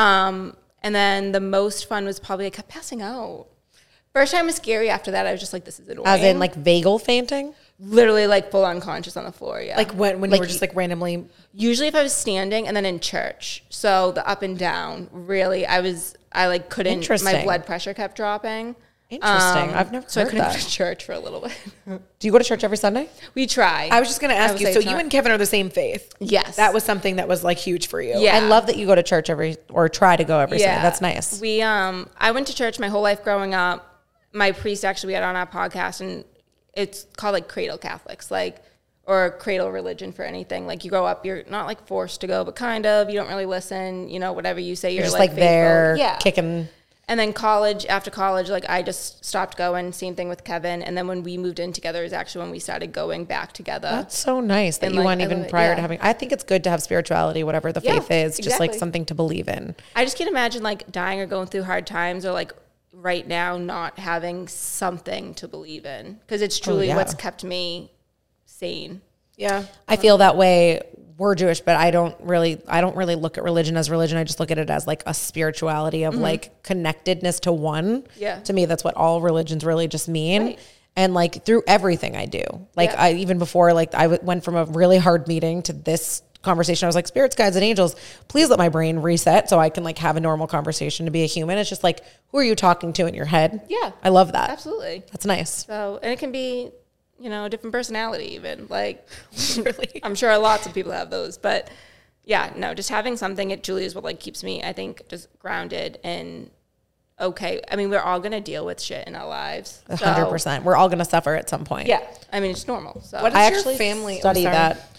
And then the most fun was probably I kept passing out. First time was scary. After that, I was just like, this is annoying. As in like vagal fainting. literally like full unconscious on the floor. Yeah. Like when you Like- were just like randomly. usually if I was standing and then in church. So the up and down, really, I like couldn't, my Interesting. blood pressure kept dropping. Interesting. I've never So I heard couldn't go that. to church for a little bit. Do you go to church every Sunday? We try. I was just going to I ask would you. say So it's you not- and Kevin are the same faith. Yes. That was something that was like huge for you. Yeah. I love that you go to church or try to go every Sunday. That's nice. We I went to church my whole life growing up. My priest actually we had on our podcast, and it's called like Cradle Catholics, like, or cradle religion for anything. Like you grow up, you're not like forced to go, but kind of. You don't really listen. You know, whatever you say, you're Just like like there, faithful. Yeah. kicking. And then after college, like I just stopped going. Same thing with Kevin. And then when we moved in together is actually when we started going back together. That's so nice that And, you like, went I even love it, prior yeah. to having. I think it's good to have spirituality, whatever the Yeah, faith is, just like exactly. something to believe in. I just can't imagine like dying or going through hard times or like right now not having something to believe in because it's truly yeah. what's kept me sane. Yeah. I feel that way. We're Jewish, but I don't really look at religion as religion. I just look at it as like a spirituality of like connectedness to one. Yeah. To me, that's what all religions really just mean. Right. And like through everything I do, like Yeah. I even before, like I went from a really hard meeting to this conversation. I was like, spirits, guides, and angels, please let my brain reset so I can like have a normal conversation to be a human. It's just like, who are you talking to in your head? Yeah. I love that. Absolutely. That's nice. So, and it can be, you know, a different personality even. Like, really, I'm sure lots of people have those, but yeah, no, just having something, it truly is what like keeps me, I think, just grounded and okay. I mean, we're all going to deal with shit in our lives. 100%. We're all going to suffer at some point. Yeah. I mean, it's normal. So What I Does your actually family- study sorry. that.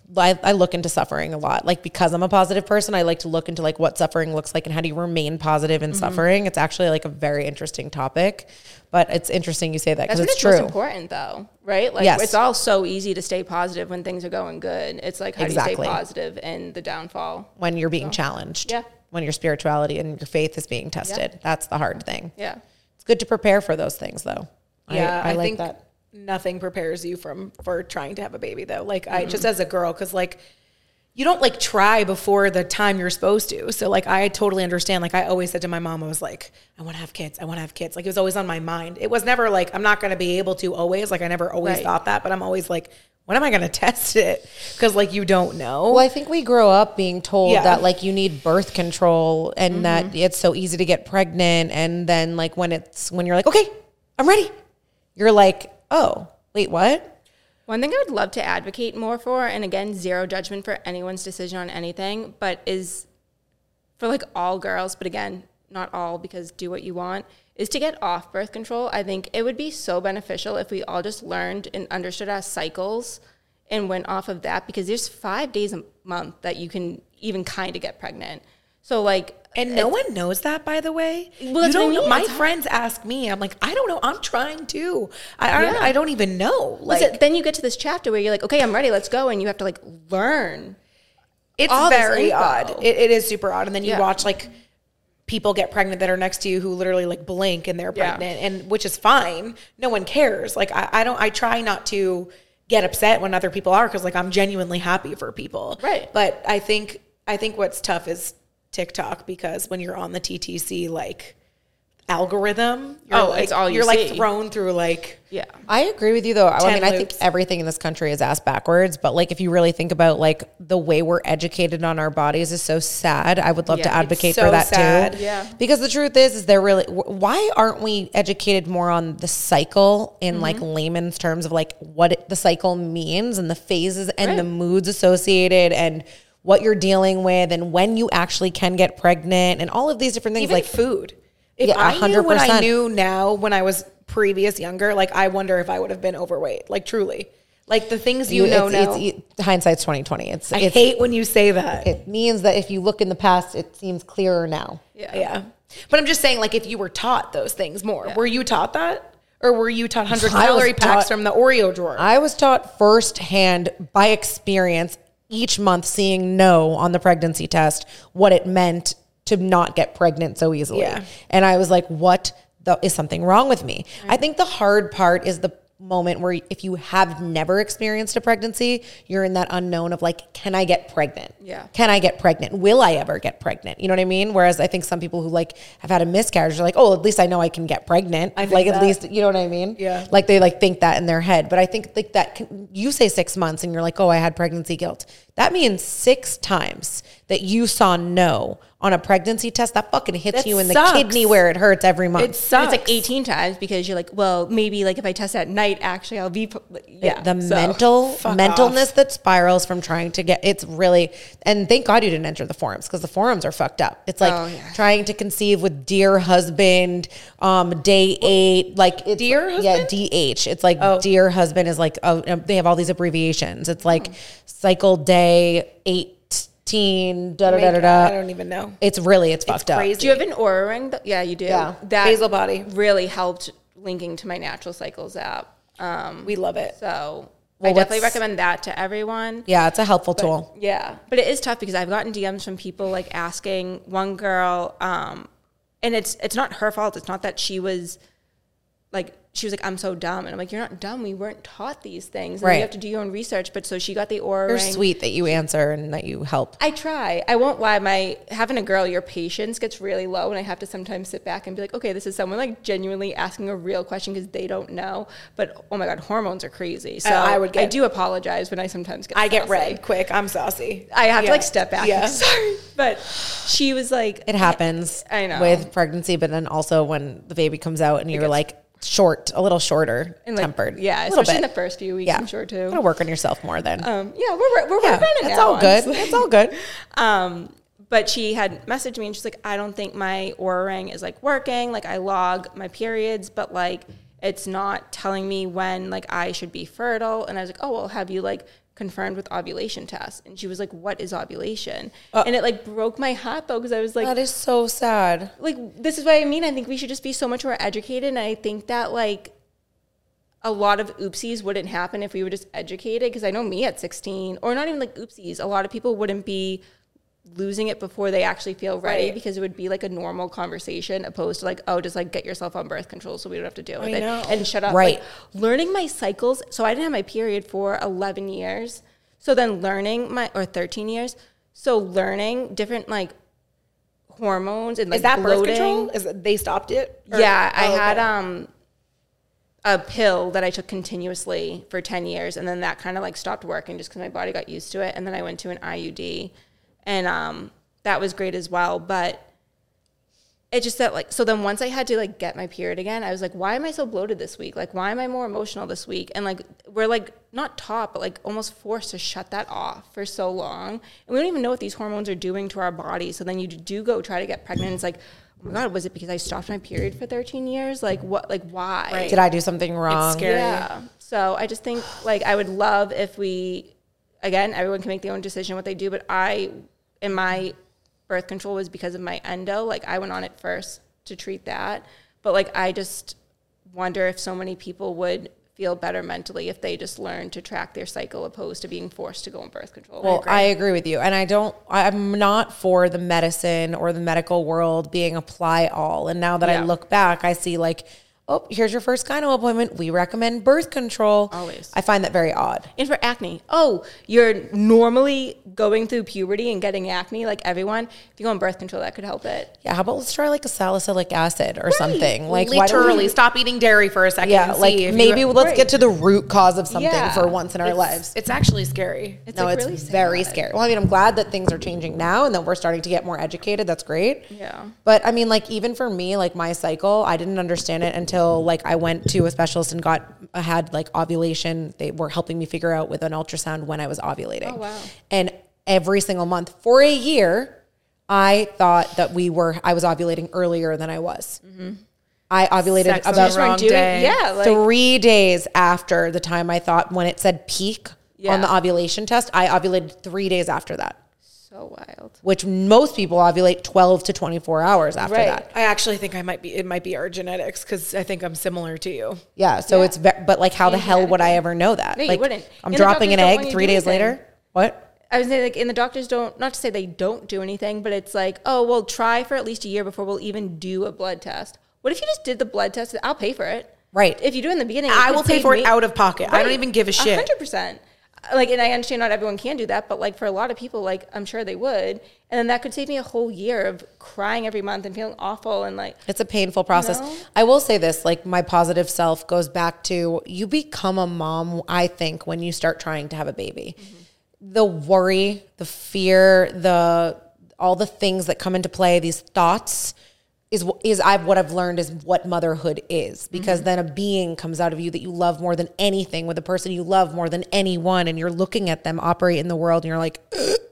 I look into suffering a lot. Like because I'm a positive person, I like to look into like what suffering looks like and how do you remain positive in suffering. It's actually like a very interesting topic, but it's interesting you say that because That's when it's it's most true. important, though, right? Like, Yes. it's all so easy to stay positive when things are going good. It's like, how do you Exactly. stay positive in the downfall? When you're being challenged, Yeah. when your spirituality and your faith is being tested, that's the hard thing. Yeah. It's good to prepare for those things, though. Yeah. I like think that. nothing prepares you for trying to have a baby though. Like I just as a girl, cause like you don't like try before the time you're supposed to. So like I totally understand. Like I always said to my mom, I was like, I want to have kids. I want to have kids. Like it was always on my mind. It was never like, I'm not going to be able to always. Like I never always Right. thought that, but I'm always like, when am I going to test it? Cause like you don't know. Well, I think we grow up being told Yeah. that like you need birth control and that it's so easy to get pregnant. And then like when you're like, okay, I'm ready. You're like, oh, wait, what? One thing I would love to advocate more for, and again, zero judgment for anyone's decision on anything, but is for like all girls, but again, not all because do what you want, is to get off birth control. I think it would be so beneficial if we all just learned and understood our cycles and went off of that because there's 5 days a month that you can even kind of get pregnant. So like, And no one knows that, by the way. Well, you that's what I don't know. mean. My It's hard. friends ask me. I'm like, I don't know. I'm trying to. I don't even know. Like then you get to this chapter where you're like, okay, I'm ready, let's go. And you have to like learn. it's all this very info. odd. It is super odd. And then you Yeah. watch like people get pregnant that are next to you who literally like blink and they're pregnant, and which is fine. No one cares. Like I try not to get upset when other people are, because like I'm genuinely happy for people. Right. But I think what's tough is TikTok, because when you're on the TTC like algorithm, it's all you you're see. like thrown through like I agree with you though. I 10 mean, I think loops. everything in this country is ass backwards, but like if you really think about like the way we're educated on our bodies is so sad. I would love to advocate so for that sad. too. Yeah. Because the truth is they're really, why aren't we educated more on the cycle in like layman's terms of like what the cycle means and the phases and the moods associated and what you're dealing with and when you actually can get pregnant and all of these different things, even like food. If Yeah, I knew what I 100%. knew now when I was previous younger, like I wonder if I would have been overweight. Like truly, like the things you know now. hindsight's 2020. I hate when you say that. It means that if you look in the past, it seems clearer now. Yeah. But I'm just saying, like, if you were taught those things more, were you taught that? Or were you taught 100 I was calorie packs taught- from the Oreo drawer? I was taught firsthand by experience each month seeing no on the pregnancy test what it meant to not get pregnant so easily. Yeah. And I was like, is something wrong with me? I think the hard part is the moment where if you have never experienced a pregnancy, you're in that unknown of like, can I get pregnant? Yeah. Can I get pregnant? Will I ever get pregnant? You know what I mean? Whereas I think some people who like have had a miscarriage are like, oh, at least I know I can get pregnant. I think like at that. least, you know what I mean? Yeah. Like they like think that in their head. But I think like you say 6 months and you're like, oh, I had pregnancy guilt. That means 6 times that you saw no on a pregnancy test, that fucking hits That you in sucks. the kidney where it hurts every month. It sucks. And it's like 18 times because you're like, well, maybe like if I test at night, actually I'll be, The fuck mentalness off. that spirals from trying to get, it's really, and thank God you didn't enter the forums because the forums are fucked up. It's like trying to conceive with dear husband, day 8, like it's, Dear husband? Yeah, DH. It's like dear husband is like, they have all these abbreviations. It's like cycle day 18, da da da da da. I don't even know. It's fucked up. crazy. Do you have an Oura ring? Yeah, you do. Yeah. That Basal body. really helped linking to my Natural Cycles app. We love it. So Well, I definitely what's- recommend that to everyone. Yeah, it's a helpful tool. Yeah, but it is tough because I've gotten DMs from people like asking one girl, and it's not her fault. It's not that she was like, I'm so dumb. And I'm like, you're not dumb. We weren't taught these things. And Right. you have to do your own research. But so she got the Oura You're ring. sweet that you answer and that you help. I try. I won't lie. Having a girl, your patience gets really low, and I have to sometimes sit back and be like, okay, this is someone like genuinely asking a real question because they don't know. But oh my god, hormones are crazy. So I do apologize when I sometimes get. I get saucy. red quick. I'm saucy. I have to Yeah. like step back. Yeah. Sorry, but she was like, It happens I know. with pregnancy, but then also when the baby comes out and you're like a little shorter and, like, tempered. Yeah, a little especially bit. in the first few weeks. Yeah. I'm sure too. Gotta work on yourself more then. Yeah, we're working on it it's now, all good. honestly. It's all good. But she had messaged me and she's like, I don't think my Oura ring is like working. Like I log my periods, but like it's not telling me when like I should be fertile. And I was like, oh, well, have you like confirmed with ovulation tests? And she was like, what is ovulation? And it like broke my heart though, because I was like, That is so sad. like, this is what I mean. I think we should just be so much more educated. And I think that like a lot of oopsies wouldn't happen if we were just educated. Because I know me at 16, or not even like oopsies, a lot of people wouldn't be losing it before they actually feel ready, Right. because it would be like a normal conversation opposed to like, oh, just like get yourself on birth control so we don't have to deal with I it know. and shut up. Right. Like, learning my cycles. So I didn't have my period for 11 years. So then or 13 years. So learning different like hormones and like Is that birth bloating. control? They stopped it? Or- Yeah, I Oh, had okay. a pill that I took continuously for 10 years, and then that kind of like stopped working just because my body got used to it. And then I went to an IUD, and that was great as well. But it just that like, so then once I had to like get my period again, I was like, why am I so bloated this week? Like, why am I more emotional this week? And like, we're like not taught, but like almost forced to shut that off for so long. And we don't even know what these hormones are doing to our bodies. So then you do go try to get pregnant. It's like, oh my God, was it because I stopped my period for 13 years? Like what, like why? Right. Did I do something wrong? scary. Yeah. So I just think like I would love if again, everyone can make their own decision what they do, but in my birth control was because of my endo. Like I went on it first to treat that. But like I just wonder if so many people would feel better mentally if they just learn to track their cycle opposed to being forced to go on birth control. Well, I agree with you. And I'm not for the medicine or the medical world being apply all. And now that I look back, I see like, oh, here's your first gyno appointment. We recommend birth control. Always. I find that very odd. And for acne, you're normally going through puberty and getting acne like everyone. If you go on birth control, that could help it. Yeah, how about let's try like a salicylic acid or something? Like Literally, stop eating dairy for a second. Yeah, like maybe let's get to the root cause of something for once in our lives. It's actually scary. It's Really very scary. Well, I mean, I'm glad that things are changing now and that we're starting to get more educated. That's great. Yeah. But I mean, like even for me, like my cycle, I didn't understand it until like I went to a specialist and had like ovulation. They were helping me figure out with an ultrasound when I was ovulating. Oh, wow. And every single month for a year, I thought that I was ovulating earlier than I was. Mm-hmm. I ovulated about the wrong day. 3 days after the time I thought when it said peak on the ovulation test, I ovulated 3 days after that. So wild. Which most people ovulate 12 to 24 hours after that. I actually think it might be our genetics because I think I'm similar to you. Yeah. So it's, but like how the hell would I ever know that? No, like, you wouldn't. I'm dropping an egg 3 days later. What? I was saying, like, and the doctors don't, not to say they don't do anything, but it's like, oh, we'll try for at least a year before we'll even do a blood test. What if you just did the blood test? I'll pay for it. Right. If you do it in the beginning, I will pay for it out of pocket. Right. I don't even give a shit. 100%. Like, and I understand not everyone can do that, but like for a lot of people, like I'm sure they would. And then that could save me a whole year of crying every month and feeling awful and like. It's a painful process. You know? I will say this, like my positive self goes back to you become a mom, I think, when you start trying to have a baby. Mm-hmm. The worry, the fear, all the things that come into play, these thoughts what I've learned is what motherhood is, because then a being comes out of you that you love more than anything, with a person you love more than anyone, and you're looking at them operate in the world and you're like,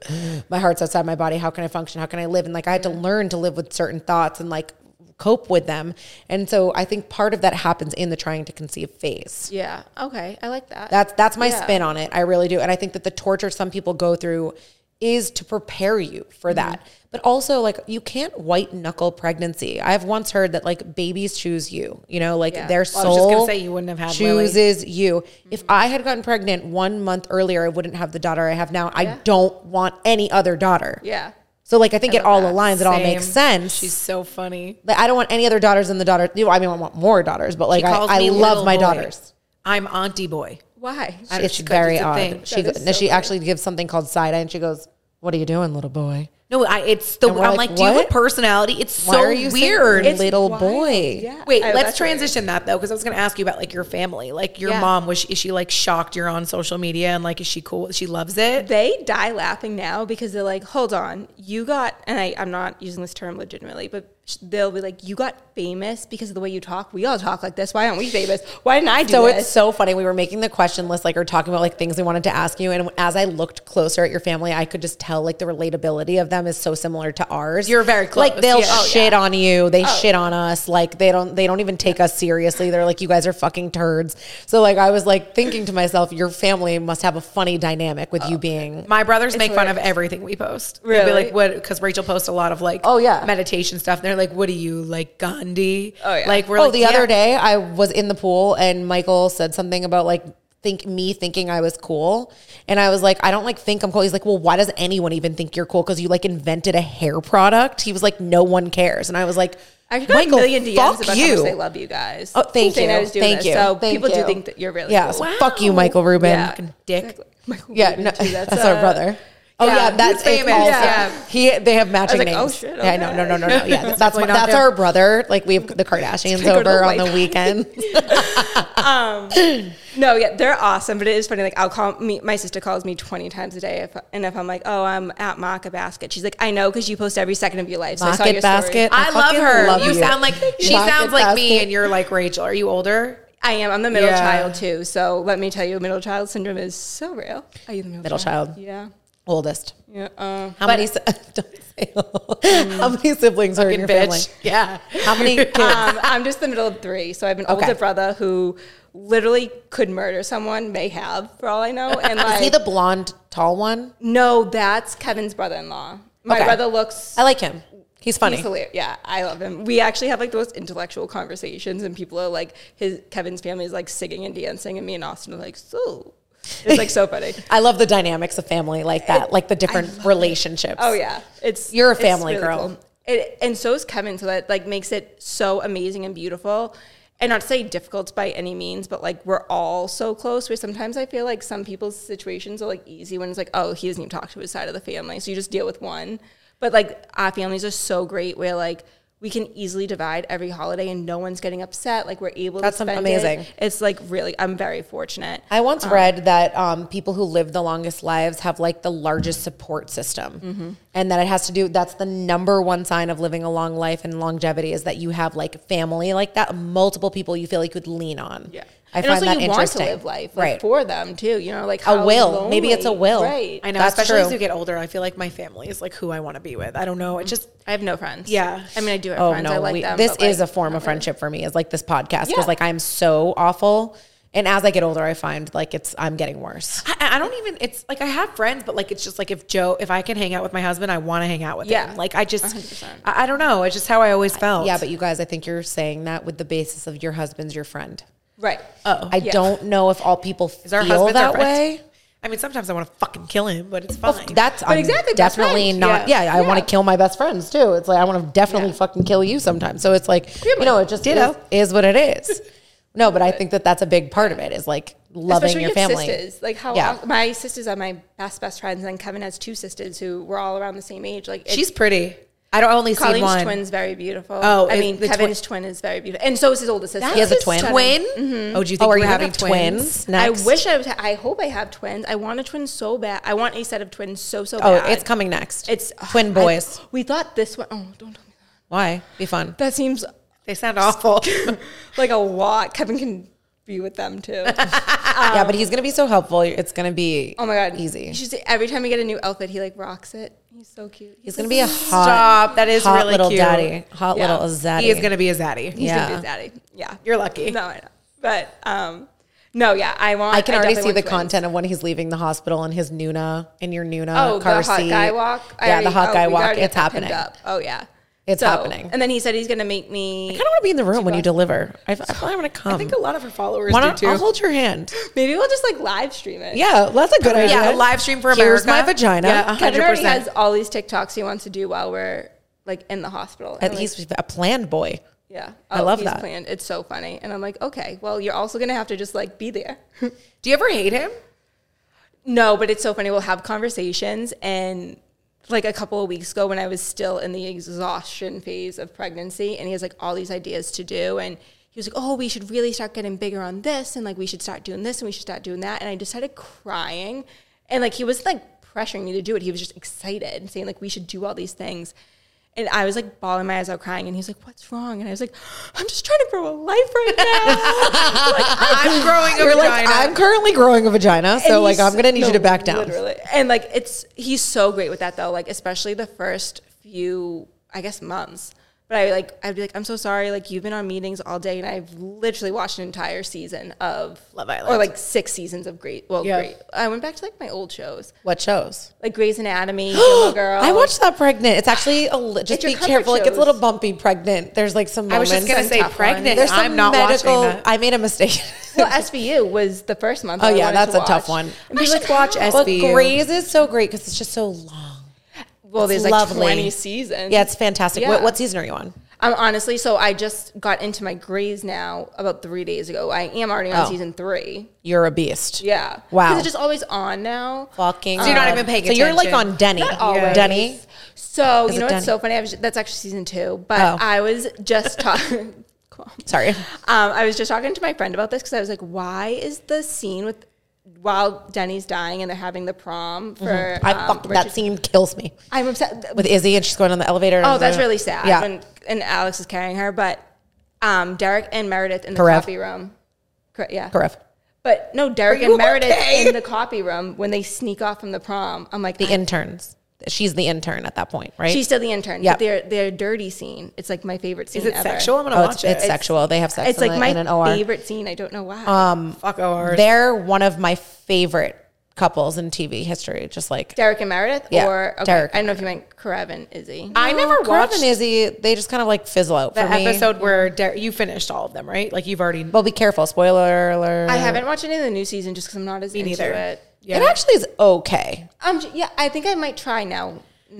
my heart's outside my body. How can I function? How can I live? And like I had to learn to live with certain thoughts and like cope with them. And so I think part of that happens in the trying to conceive phase. Yeah. Okay. I like that. That's my spin on it. I really do. And I think that the torture some people go through is to prepare you for that. But also, like, you can't white knuckle pregnancy. I've once heard that, like, babies choose you. You know, like, their soul I was just gonna say you wouldn't have had chooses Lily. you. Mm-hmm. If I had gotten pregnant 1 month earlier, I wouldn't have the daughter I have now. I don't want any other daughter. Yeah. So, like, I think it all aligns. It all makes sense. She's so funny. Like, I don't want any other daughters than the daughter. I mean, I want more daughters, but, like, I love my daughters. I'm Auntie Boy. Why? It's very odd. She actually gives something called side eye, and she goes, "What are you doing, little boy?" No, I'm like, do you have a personality? It's so weird. It's little boy. Yeah. Wait, let's transition that though, because I was going to ask you about like your family, like your mom. Is she like shocked you're on social media and like is she cool? She loves it. They die laughing now because they're like, hold on, you got, and I'm not using this term legitimately, but they'll be like, you got famous because of the way you talk. We all talk like this. Why aren't we famous? Why didn't I do this? So it's so funny. We were making the question list, like, or talking about like things we wanted to ask you. And as I looked closer at your family, I could just tell like the relatability of them is so similar to ours. You're very close. Like they'll shit on you. They shit on us. Like they don't even take us seriously. They're like, you guys are fucking turds. So like, I was like thinking to myself, your family must have a funny dynamic with you being. My brothers make fun of everything we post. Really? They'll be like, what? Because Rachel posts a lot of like, meditation stuff. And they're like, what are you, like Gandhi? Oh yeah. Like we're the other day I was in the pool and Michael said something about like thinking I was cool. And I was like, I don't like think I'm cool. He's like, well, why does anyone even think you're cool? Because you like invented a hair product. He was like, no one cares. And I was like, I got Michael, a million DMs about how you. much they love you guys. Oh, thank you. Thank you. So thank people you. do think that you're really cool. Wow. Fuck you, Michael Rubin. Yeah. Fucking dick. Exactly. That's our brother. Oh yeah, that's famous. They have matching names. Oh shit. Yeah, Okay. no. Yeah, that's our brother. Like we have the Kardashians over on the weekend. No, yeah, they're awesome. But it is funny. Like my sister calls me 20 times a day, if I'm like, oh, I'm at Market Basket. She's like, I know because you post every second of your life. So I saw your Basket. story. I love her. Love you sound like she sounds like me, and you're like Rachel. Are you older? I am. I'm the middle child too. So let me tell you, middle child syndrome is so real. Are you the middle child? Yeah. Oldest. Yeah. How many? Don't say how many siblings are in your family? Yeah. How many kids? I'm just the middle of three. So I have an older brother who literally could murder someone, may have, for all I know. And like, is he the blonde, tall one? No, that's Kevin's brother-in-law. My brother looks. I like him. He's funny. He's hilarious. Yeah, I love him. We actually have like the most intellectual conversations, and people are like, Kevin's family is like singing and dancing, and me and Austin are like, so. It's like so funny. I love the dynamics of family like that, like the different relationships. Oh yeah, you're a family really girl. Cool. And so is Kevin, so that like makes it so amazing and beautiful. And not to say difficult by any means, but like we're all so close. Where sometimes I feel like some people's situations are like easy when it's like, oh, he doesn't even talk to his side of the family, so you just deal with one. But like our families are so great where like we can easily divide every holiday and no one's getting upset. Like we're able to spend amazing. it. It's like really, I'm very fortunate. I once read that people who live the longest lives have like the largest support system, and that it has to do. That's the number one sign of living a long life and longevity is that you have like family like that, multiple people you feel like you could lean on. Yeah. I and find also that you interesting. want to live life like, right for them too, you know, like a will. Maybe it's a will. Right. I know, That's especially true. as you get older, I feel like my family is like who I want to be with. I don't know. It just, I have no friends. Yeah. I mean, I do have Oh friends. I no, like them. this but, is like, a form of friendship for me. Is like this podcast because Yeah. like I'm so awful, and as I get older, I find like I'm getting worse. I don't even, it's like I have friends, but like it's just like if I can hang out with my husband, I want to hang out with him. Like I just, 100%. I don't know. It's just how I always felt. Yeah, but you guys, I think you're saying that with the basis of your husband's your friend. Right. I don't know if all people Is our feel husbands our that friends? way. I mean, sometimes I want to fucking kill him, but it's fine. That's I'm exactly, best definitely friends. not. Yeah, I want to kill my best friends too. It's like I want to definitely fucking kill you sometimes. So it's like you know, it just is what it is. No, but I think that that's a big part of it is like loving Especially your you have family. sisters. Like how my sisters are my best friends, and then Kevin has two sisters who were all around the same age. Like She's pretty. I don't only see Colleen's one. twin's very beautiful. Oh, I mean the Kevin's twin is very beautiful, and so is his older sister. He has a twin? Twin? Oh, do you think are we're you having have twins? next? I wish I hope I have twins. I want a twin so bad. I want a set of twins so Oh, bad. it's coming next. It's twin boys. We thought this one. Oh, don't tell me Why? Be fun. that. Seems They sound awful. like a lot. Kevin can be with them too. Yeah, but he's gonna be so helpful. It's gonna be Oh my god, easy. You should see, every time we get a new outfit, he like rocks it. He's so cute. He's gonna be a hot, Stop. That is hot really little cute. daddy, hot Yeah. little zaddy. He is going to be a zaddy. He's gonna be his daddy. Yeah, You're lucky. No, I know. But no, yeah, I want. I can already definitely see the want twins. content of when he's leaving the hospital in his Nuna, in your Nuna Oh, car the hot seat. guy walk. The hot guy we walk. already It's have that pinned happening. up. Oh yeah, It's happening. And then he said he's gonna make me. I kind of want to be in the room when you deliver. I probably want to come. I think a lot of her followers Why do not? too. I'll hold your hand. Maybe we'll just like live stream it. Yeah, that's a good idea. Yeah, a live stream for Here's America. my vagina. Yeah, Kevin already 100%. has all these TikToks he wants to do while we're like in the hospital. And, like, He's a planned boy. yeah, I love he's that. Planned. It's so funny, and I'm like, okay, well, you're also gonna have to just like be there. Do you ever hate him? No, but it's so funny. We'll have conversations, and like a couple of weeks ago when I was still in the exhaustion phase of pregnancy, and he has like all these ideas to do, and he was like, oh, we should really start getting bigger on this, and like we should start doing this, and we should start doing that. And I just started crying, and like he was like pressuring me to do it. He was just excited and saying like we should do all these things. And I was like bawling my eyes out crying, and he's like, what's wrong? And I was like, I'm just trying to grow a life right now. I'm growing a You're vagina. like, I'm currently growing a vagina, so And like he's- I'm gonna need you to back down. Literally. And like he's so great with that though, like especially the first few, I guess, months. But I'd be like, I'm so sorry, like you've been on meetings all day, and I've literally watched an entire season of Love Island. or like 6 seasons of Great. I went back to like my old shows, What shows? like Grey's Anatomy, Gilmore Girls. I watched that pregnant. It's actually just It's your be comfort careful. It gets a shows. little bumpy pregnant. There's like some I was moments. just going to say tough pregnant. ones. There's some I'm not medical. watching that. I made a mistake. Well, SVU was the first month. Oh, I yeah, wanted that's to a tough watch. one. And I be should like, watch how? Well, SVU. Grey's is so great because it's just so long. Well, there's It's like lovely. 20 seasons. Yeah, it's fantastic. Yeah. What season are you on? Honestly, so I just got into my Grey's now about 3 days ago. I am already on Oh. season 3. You're a beast. Yeah. Wow. Because it's just always on now. Fucking. So you're not even paying So you're like attention. on Denny. Not always. Denny. So, Is you know it what's Denny? so funny? That's actually season 2. But Oh. I was just talking. Sorry. I was just talking to my friend about this because I was like, why is the scene with while Denny's dying and they're having the prom for That Richard- scene kills me I'm upset with Izzy and she's going on the elevator. Oh, that's really sad. Yeah. And Alex is carrying her, but Derek and Meredith in the Karev. copy room. Yeah. Correct. But no, Derek Are you and Meredith okay? in the copy room when they sneak off from the prom. I'm like, The interns. She's the intern at that point, right? she's still the intern. Yeah. But their dirty scene. It's like my favorite scene Is it ever. sexual? I'm going to Oh, watch it's it. sexual. They have sex It's like in my an OR. favorite scene. I don't know why. Fuck ORs. They're one of my favorite couples in TV history. Just like Derek and Meredith? Yeah, Or, okay. Derek I don't know if you meant Karev and Izzy. I never Karev watched and Izzy. They just kind of like fizzle out the for me. episode where you finished all of them, right? Like you've already. Well, be careful. Spoiler alert. I haven't watched any of the new season just because I'm not as into neither. it. Yeah. It actually is okay. Yeah, I think I might try now.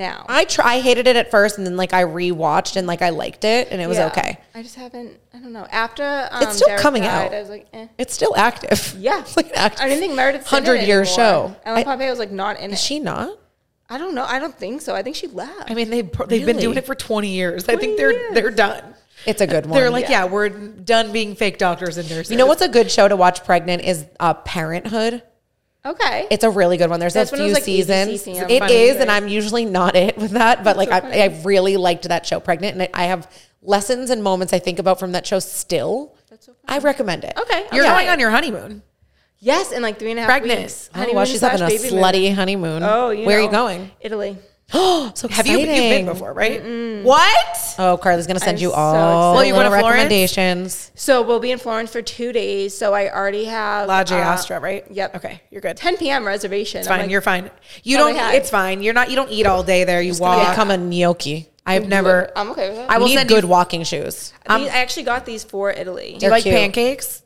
I hated it at first, and then like I rewatched and like I liked it, and it was Yeah. okay. I just haven't. I don't know. After It's still Derek coming died, out. I was like, eh. It's still active. Yeah, It's like an active. I didn't think Meredith's 100-year show. Ellen Pompeo was like not in it. Is she not? I don't know. I don't think so. I think she left. I mean, they've been Really? doing it for 20 years. I think 20 years. they're done. It's a good one. They're like, yeah, we're done being fake doctors and nurses. You know what's a good show to watch pregnant is Parenthood. Okay. It's a really good one. There's That's a when it few was, like, seasons. ABC Sam. It Funny, is, right? and I'm usually not it with that, but like so funny. I really liked that show, Pregnant, and I have lessons and moments I think about from that show still. That's so funny. I recommend it. Okay. You're okay. going on your honeymoon. Yes, in like 3.5 Pregnant. weeks. Oh, well, she's having a Honeymoon/baby moon. slutty honeymoon. Oh, Where are you know. going? Italy. Oh, so Have exciting. you've been before, right? What? Oh, Carly's going to send I'm you so all excited. Will you go to little Florence? recommendations. So we'll be in Florence for 2 days. So I already have La Giostra, right? Yep. Okay, you're good. 10 p.m. reservation. It's fine. You're fine. You don't. Okay. It's fine. You're not. You don't eat all day there. You You walk. become a gnocchi. I've never. I'm okay with that. I I will need send good you. walking shoes. I actually got these for Italy. Do you They're like cute. pancakes?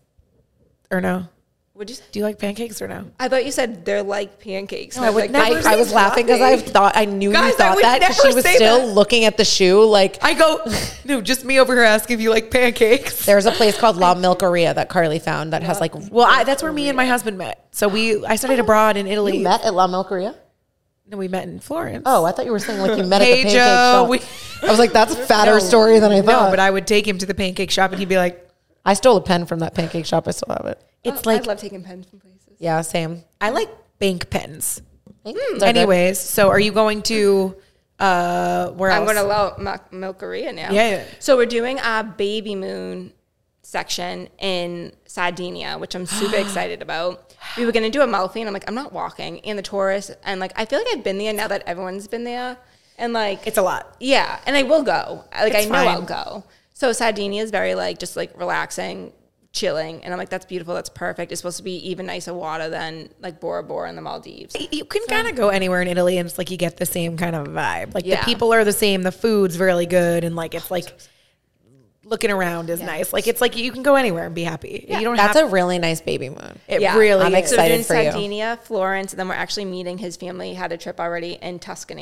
Or no? What'd you say? Do you like pancakes or no? I thought you said they're like pancakes. I would like, never I was say laughing because I knew Guys, I you thought would that because never she was say still that. looking at the shoe. Like I go. No, just me over here asking if you like pancakes. there's a place called La Milkeria that Carly found that has like. Well, that's where me and my husband met. So I studied abroad in Italy. You met at La Milkeria? No, we met in Florence. Oh, I thought you were saying like you met Hey, at the pancake Joe, shop. I was like, that's a fatter story than I thought. No, but I would take him to the pancake shop and he'd be like, I stole a pen from that pancake shop. I still have it. it's I like, love taking pens from places. Yeah, same. I like bank pens. Those are good. Anyways, so are you going to, where else? I'm going to Milkeria now. Yeah. So we're doing a baby moon section in Sardinia, which I'm super excited about. We were going to do Amalfi, and I'm like, I'm not walking. And the Taurus, and like, I feel like I've been there now that everyone's been there. And like, It's a lot. yeah, and I will go. Like, It's I know fine. I'll go. So Sardinia is very like, just like relaxing, chilling. And I'm like, that's beautiful. That's perfect. It's supposed to be even nicer water than like Bora Bora in the Maldives. You can kind of go anywhere in Italy and it's like you get the same kind of vibe. Like Yeah. the people are the same, the food's really good, and like it's like looking around is nice. Like it's like you can go anywhere and be happy. You don't That's have a really nice baby moon. it Yeah. really I'm is. So we're doing excited for you. Sardinia, Florence, and then we're actually meeting his family. Had a trip already in Tuscany.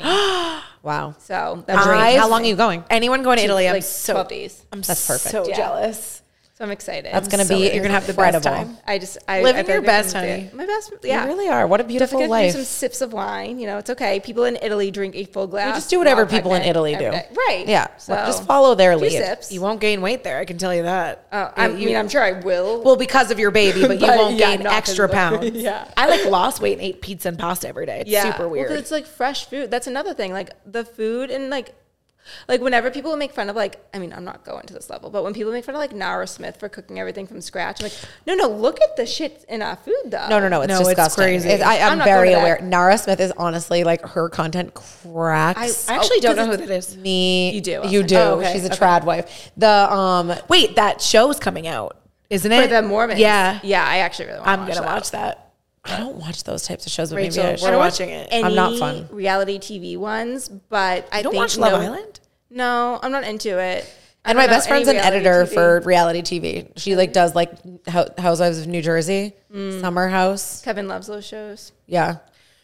Wow. So that's How long are you going? Anyone going to Italy, I'm like so 12 days. I'm That's perfect. so Yeah. jealous. So I'm excited. That's going to So be you're gonna have the best incredible. time. I Living feel your like I best, can do honey. it. My best. Yeah. You really are. What a beautiful Definitely life. do some sips of wine. You know, it's okay. People in Italy drink a full glass. You just do whatever while people in pregnant Italy do. every day. Right. Yeah. So Just follow their few lead. sips. You won't gain weight there, I can tell you that. I mean, I'm sure I will. Well, because of your baby, but you But, won't yeah, gain not 'cause extra of the- pounds. Yeah. I like lost weight and ate pizza and pasta every day. It's super Well, weird. 'cause it's like fresh food. That's another thing. Like the food and like whenever people make fun of I mean, I'm not going to this level, but when people make fun of like Nara Smith for cooking everything from scratch, I'm like, no, look at the shit in our food though. No, it's No, it's disgusting. crazy. I'm I'm not very going to aware. that. Nara Smith is honestly like her content cracks. I actually don't know who because that is. Me, You do, I'll you send do. you. Oh, okay, She's a okay. trad wife. The Wait, that show's coming out, isn't it? For the Mormons. Yeah. Yeah, I actually really want I'm to going to watch watch that. I don't watch those types of shows. But Rachel, maybe I we're should. I don't watch watching it. Any I'm not fun. reality TV ones, but I You don't think watch Love Island? No, I'm not into it. I And don't my know best any friend's an reality editor TV. for reality TV. She like does like Housewives of New Jersey, Summer House. Kevin loves those shows. Yeah,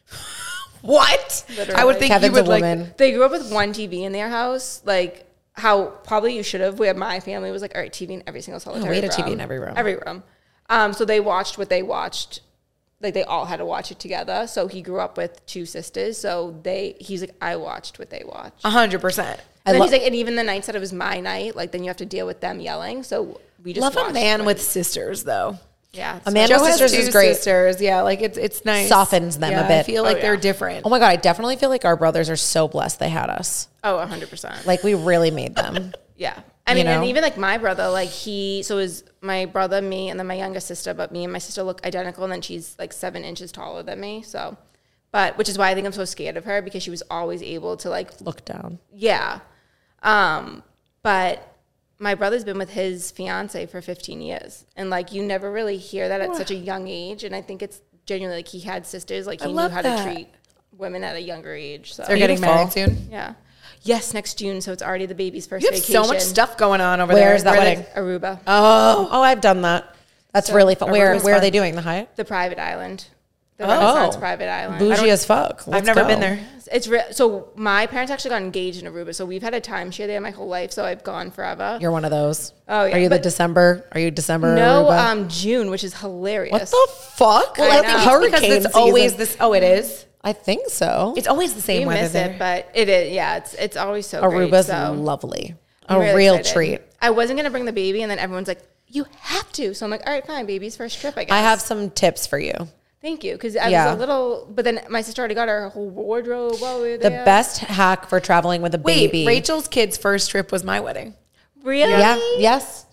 What? Literally. I would think Kevin's you would a like. woman. They grew up with one TV in their house, like how probably you should have. Where my family was like, all right, TV in every single solitary we had a room. TV in every room. Every room. So they watched what they watched. Like they all had to watch it together. So he grew up with two sisters. So he's like, I watched what they watched. 100%. And then lo- he's like, and even the nights that it was my night, like then you have to deal with them yelling. So we just Love a watched man it. with sisters, though. Yeah. it's Amanda Joe has Sisters is two great. sisters. Yeah, like it's nice. Softens them a bit. I feel like Oh, they're yeah. different. Oh my god, I definitely feel like our brothers are so blessed they had us. Oh, 100%. Like we really made them. Yeah. I mean, and know? even like my brother, like so is my brother, me, and then my youngest sister, but me and my sister look identical, and then she's like 7 inches taller than me. So, which is why I think I'm so scared of her because she was always able to like, Look down. yeah. But my brother's been with his fiance for 15 years, and like you never really hear that at such a young age, and I think it's genuinely, like, he had sisters. Like, he knew love how that. to treat women at a younger age. So They're getting Beautiful. married soon. yeah. Yes, next June. So it's already the baby's first You have vacation. so much stuff going on over there. Where's that Where wedding? Aruba. Oh, I've done that. That's So- really fun. Where Aruba's are fun. they doing the Hyatt? The private island. The Renaissance private island. Bougie as fuck. I've never been there. It's so my parents actually got engaged in Aruba, so we've had a timeshare there my whole life. So I've gone forever. You're one of those. Oh, yeah, Are you the but- December? Are you December? No, Aruba? June, which is hilarious. What the fuck? Well, I think it's hurricane because it's always season. this. Oh, it is. I think so. It's always the We same weather miss there. it, but it is. Yeah, it's always so Aruba's great. So lovely. I'm A really real excited. treat. I wasn't gonna bring the baby, and then everyone's like, "You have to." So I'm like, "All right, fine, baby's first trip, I guess." I have some tips for you. Thank you, because I Yeah. was a little. But then my sister already got her whole wardrobe while we were The there. best hack for traveling with a Wait, baby. Rachel's kid's first trip was my wedding. Really? Yeah. Yes.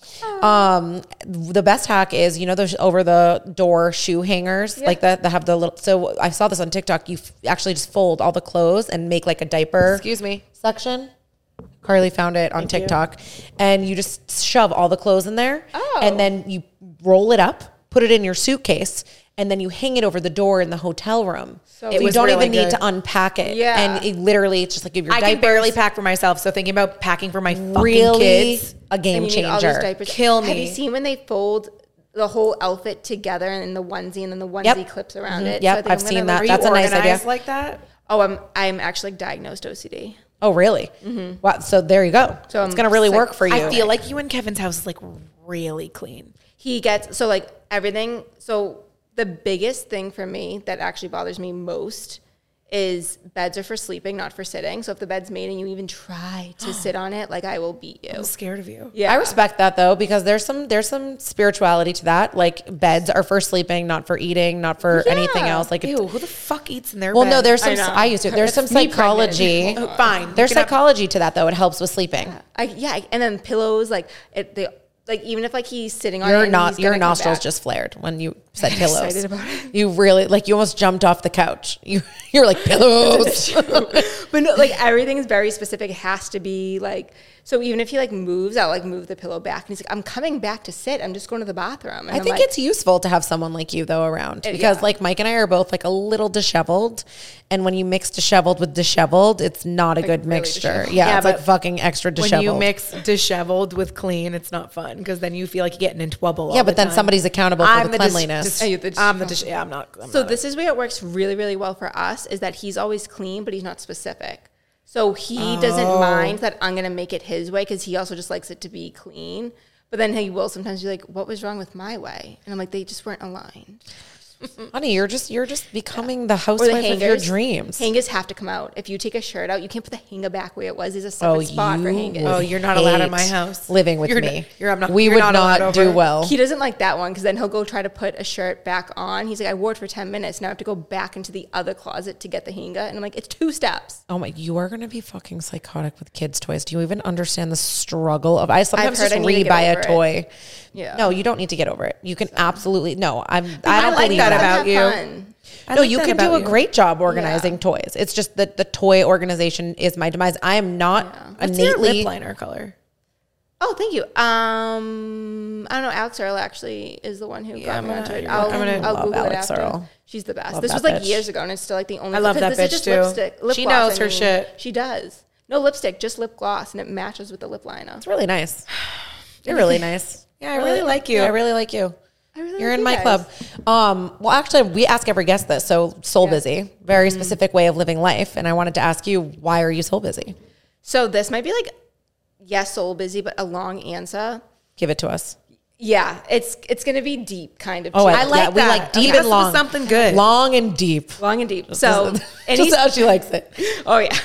The best hack is, you know, those over the door shoe hangers like that have the little. So I saw this on TikTok. You actually just fold all the clothes and make like a diaper. Excuse me. Section. Carly found it on TikTok, and you just shove all the clothes in there, and then you roll it up, put it in your suitcase, and then you hang it over the door in the hotel room. So you was don't really even need good. to unpack it. Yeah. And it literally, it's just like your I diapers. can barely pack for myself, so thinking about packing for my fucking Really kids. a game And you need all these changer. diapers. Kill Have me. you seen when they fold the whole outfit together and then the onesie and then the onesie Yep. clips around it? Yep, I think I've I'm seen gonna that. Are you That's a nice organized idea. like that? Oh, I'm actually diagnosed OCD. Oh, really? Wow. So there you go. So it's I'm going to really sick. work for you. I feel like you and Kevin's house is like really clean. He gets so like everything. So the biggest thing for me that actually bothers me most is beds are for sleeping, not for sitting. So if the bed's made and you even try to sit on it, like I will beat you. I'm scared of you. Yeah, I respect that though, because there's some spirituality to that. Like beds are for sleeping, not for eating, not for anything else. Like, Ew, who the fuck eats in their well, bed? no, there's some. I know. I used to. There's some It's me psychology. pregnant. Fine. There's You can have- psychology to that though. It helps with sleeping. And then pillows, like like even if like he's sitting on it, Your and he's your gonna come nostrils back. just flared when you said pillows. excited about it. You really you almost jumped off the couch. You're like pillows. But no, like everything's very specific. It has to be like, so even if he like moves, I'll like move the pillow back. And he's like, I'm coming back to sit. I'm just going to the bathroom. And I I'm think like, it's useful to have someone like you though around because yeah. like Mike and I are both like a little disheveled, and when you mix disheveled with disheveled, it's not a good really mixture. disheveled. Yeah, it's like but fucking extra when disheveled. you mix disheveled with clean, it's not fun because then you feel like you're getting in trouble. yeah, but then somebody's accountable for the cleanliness. Yeah, I'm not. so this is where it works really, really well for us is that he's always clean, but he's not specific. So he doesn't mind that I'm going to make it his way because he also just likes it to be clean. But then he will sometimes be like, what was wrong with my way? And I'm like, they just weren't aligned. Honey, you're just becoming the housewife of your dreams. Hangers have to come out. If you take a shirt out, you can't put the hanger back where it was. There's a separate spot for hangers. Oh, you're not allowed in my hate house. living with You're me. not- we you're would not allowed not do over. well. He doesn't like that one because then he'll go try to put a shirt back on. He's like, I wore it for 10 minutes. Now I have to go back into the other closet to get the hanger. And I'm like, it's 2 steps. Oh my, you are going to be fucking psychotic with kids' toys. Do you even understand the struggle of, I sometimes heard just I need to get rebuy over a it. toy. Yeah. No, you don't need to get over it. You can absolutely, no, I don't like believe that that. about you. Fun. No, you can do a great job organizing toys. It's just that the toy organization is my demise. I am not What's your innately. lip liner color? Oh, thank you. I don't know. Alex Earl actually is the one who got me onto it. I'll love Google it Alex after. Earl. She's the best. Love This that was like bitch. years ago, and it's still like the only. I love that because this bitch, is just too. Lipstick, lip She gloss, knows her shit. She does. No lipstick, just lip gloss, and it matches with the lip liner. It's really nice. You're really nice. Yeah, I really like you. Yeah, I really like you. really You're like in you my guys. club. Well, actually, we ask every guest this. So, soul busy, very specific way of living life. And I wanted to ask you, why are you soul busy? So this might be like, yes, soul busy, but a long answer. Give it to us. Yeah, it's gonna be deep, kind of. Oh, deep. I like that. We like deep This and was long. something good. Long and deep. long and deep. So, and Just how she likes it. oh yeah.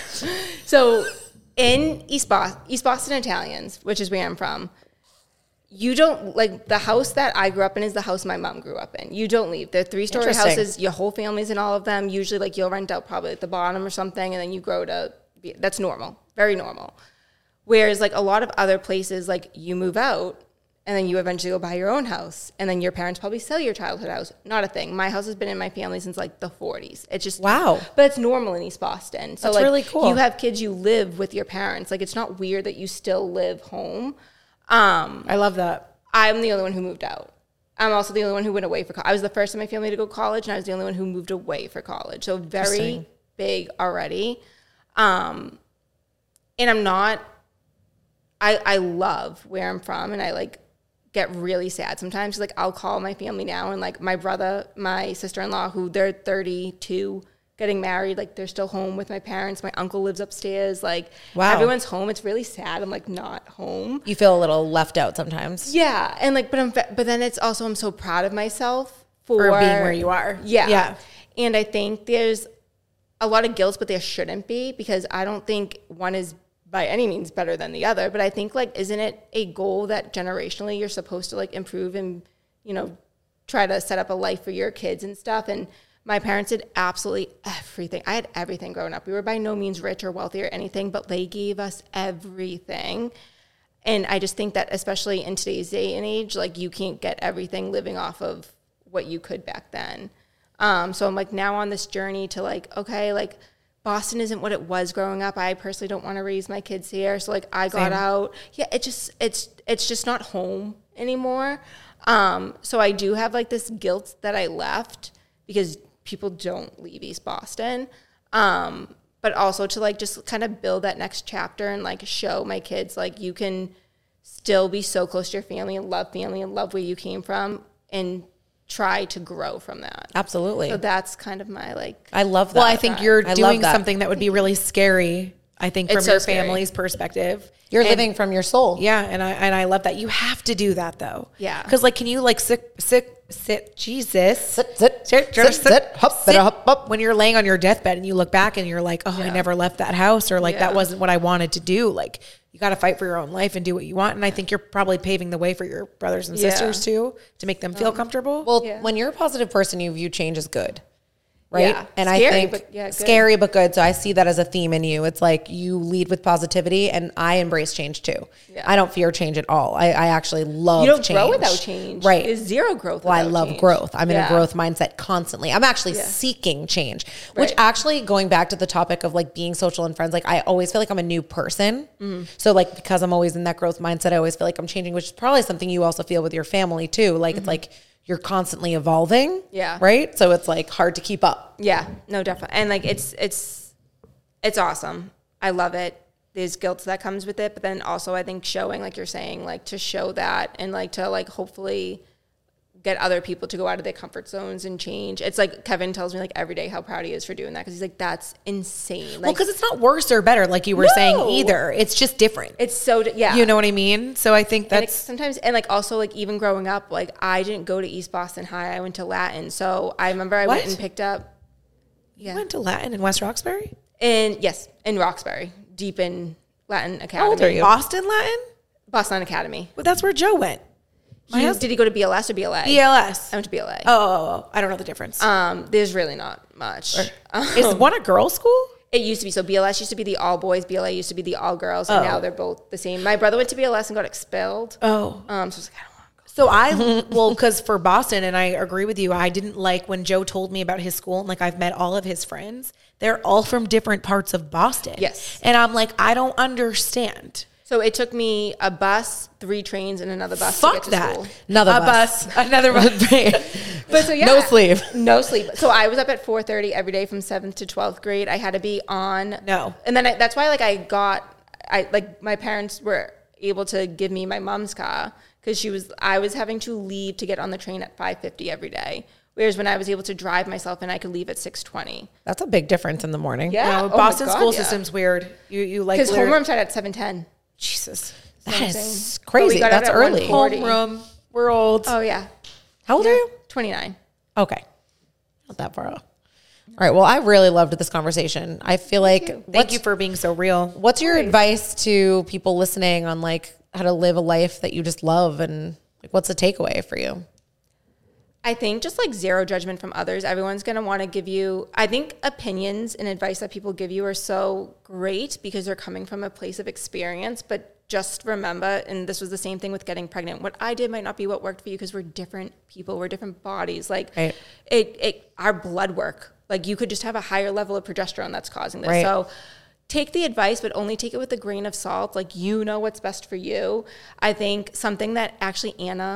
So in East Boston Italians, which is where I'm from, you don't like the house that I grew up in is the house my mom grew up in. You don't leave. They're 3-story Interesting. houses. Your whole family's in all of them. Usually, like you'll rent out probably at the bottom or something, and then you grow to be, that's normal, very normal. Whereas like a lot of other places, like you move out and then you eventually go buy your own house, and then your parents probably sell your childhood house. Not a thing. My house has been in my family since like the 40s. It's just Wow. but it's normal in East Boston. So That's like really cool. you have kids, you live with your parents. Like it's not weird that you still live home. I love that. I'm the only one who moved out. I'm also the only one who went away for college. I was the first in my family to go to college, and I was the only one who moved away for college. So very big already. And I'm not, I love where I'm from, and I like get really sad sometimes. Like I'll call my family now, and like my brother, my sister-in-law, who they're 32, getting married, like they're still home with my parents. My uncle lives upstairs. Like everyone's home. It's really sad. I'm like not home. You feel a little left out sometimes. Yeah, and like, but then it's also I'm so proud of myself for being where you are. Yeah, and I think there's a lot of guilt, but there shouldn't be, because I don't think one is by any means better than the other. But I think like, isn't it a goal that generationally you're supposed to like improve and, you know, try to set up a life for your kids and stuff? And my parents did absolutely everything. I had everything growing up. We were by no means rich or wealthy or anything, but they gave us everything. And I just think that especially in today's day and age, like you can't get everything living off of what you could back then. So I'm like now on this journey to like, okay, like Boston isn't what it was growing up. I personally don't want to raise my kids here. So like I got out. Yeah, it's just not home anymore. So I do have like this guilt that I left because people don't leave East Boston. But also to like just kind of build that next chapter and like show my kids like you can still be so close to your family and love where you came from and try to grow from that. Absolutely. So that's kind of my like. I love that. Well, I think you're I doing love that. something that would be really scary. I think from It's so your scary. family's perspective. You're living from your soul. Yeah, and I love that. You have to do that though. Yeah. Because like, can you like sit, Jesus, sit, hop, up. when you're laying on your deathbed and you look back and you're like, oh, I never left that house, or like that wasn't what I wanted to do. Like you got to fight for your own life and do what you want. And I think you're probably paving the way for your brothers and sisters too, to make them feel comfortable. Well, when you're a positive person, you view change as good. Right. Yeah. And Scary, I think good. scary, but good. So I see that as a theme in you. It's like you lead with positivity, and I embrace change too. Yeah. I don't fear change at all. I actually love You don't change. grow without change. Right. There's zero growth Well, I without love change. growth. I'm in a growth mindset constantly. I'm actually seeking change, which Right. actually going back to the topic of like being social and friends, like I always feel like I'm a new person. So like, because I'm always in that growth mindset, I always feel like I'm changing, which is probably something you also feel with your family too. Like it's like you're constantly evolving. Yeah. Right. So it's like hard to keep up. Yeah, no, definitely. And like, it's awesome. I love it. There's guilt that comes with it, but then also I think showing, like you're saying, like to show that and like to like hopefully get other people to go out of their comfort zones and change. It's like Kevin tells me like every day how proud he is for doing that, because he's like, that's insane. Like, well, because it's not worse or better, like you were saying either. It's just different. it's so, yeah. You know what I mean? So I think And that's sometimes, and like also like even growing up, like I didn't go to East Boston High. I went to Latin. So I remember I went What? and picked up. you went to Latin in West Roxbury. In Roxbury, deep in Latin Academy. How old are you? Boston Latin. Boston Academy. Well, that's where Joe went. Did he go to BLS or BLA? BLS. I went to BLA. Oh, I don't know the difference. There's really not much. Is one a girls' school? It used to be. So BLS used to be the all boys. BLA used to be the all girls. And now they're both the same. My brother went to BLS and got expelled. Oh. So I was like, I don't want to go. So because for Boston, and I agree with you, I didn't like when Joe told me about his school, and like I've met all of his friends. They're all from different parts of Boston. Yes. And I'm like, I don't understand. So it took me a bus, 3 trains, and another bus to Fuck get to that. school. Another A bus. bus. Another bus. But so yeah. No sleep. No sleep. So I was up at 4:30 every day from 7th to 12th grade. I had to be on. No. And then that's why my parents were able to give me my mom's car, because I was having to leave to get on the train at 5:50 every day. Whereas when I was able to drive myself and I could leave at 6:20. That's a big difference in the morning. Yeah. No, Oh my Boston God, school yeah. system's weird. You like Because literally- homeroom started at 7:10. Jesus. That I'm is saying. crazy. But we got out That's at early. 1:40. Homeroom. We're old. Oh yeah. How old are you? 29. Okay. Not that far off. All right. Well, I really loved this conversation. I feel like Thank you for being so real. what's your advice to people listening on like how to live a life that you just love, and like what's the takeaway for you? I think just like zero judgment from others. Everyone's going to want to give you, I think opinions and advice that people give you are so great because they're coming from a place of experience. But just remember, and this was the same thing with getting pregnant, what I did might not be what worked for you, because we're different people, we're different bodies. Like Right. our blood work, like you could just have a higher level of progesterone that's causing this. Right. So take the advice, but only take it with a grain of salt. Like, you know what's best for you. I think something that actually Anna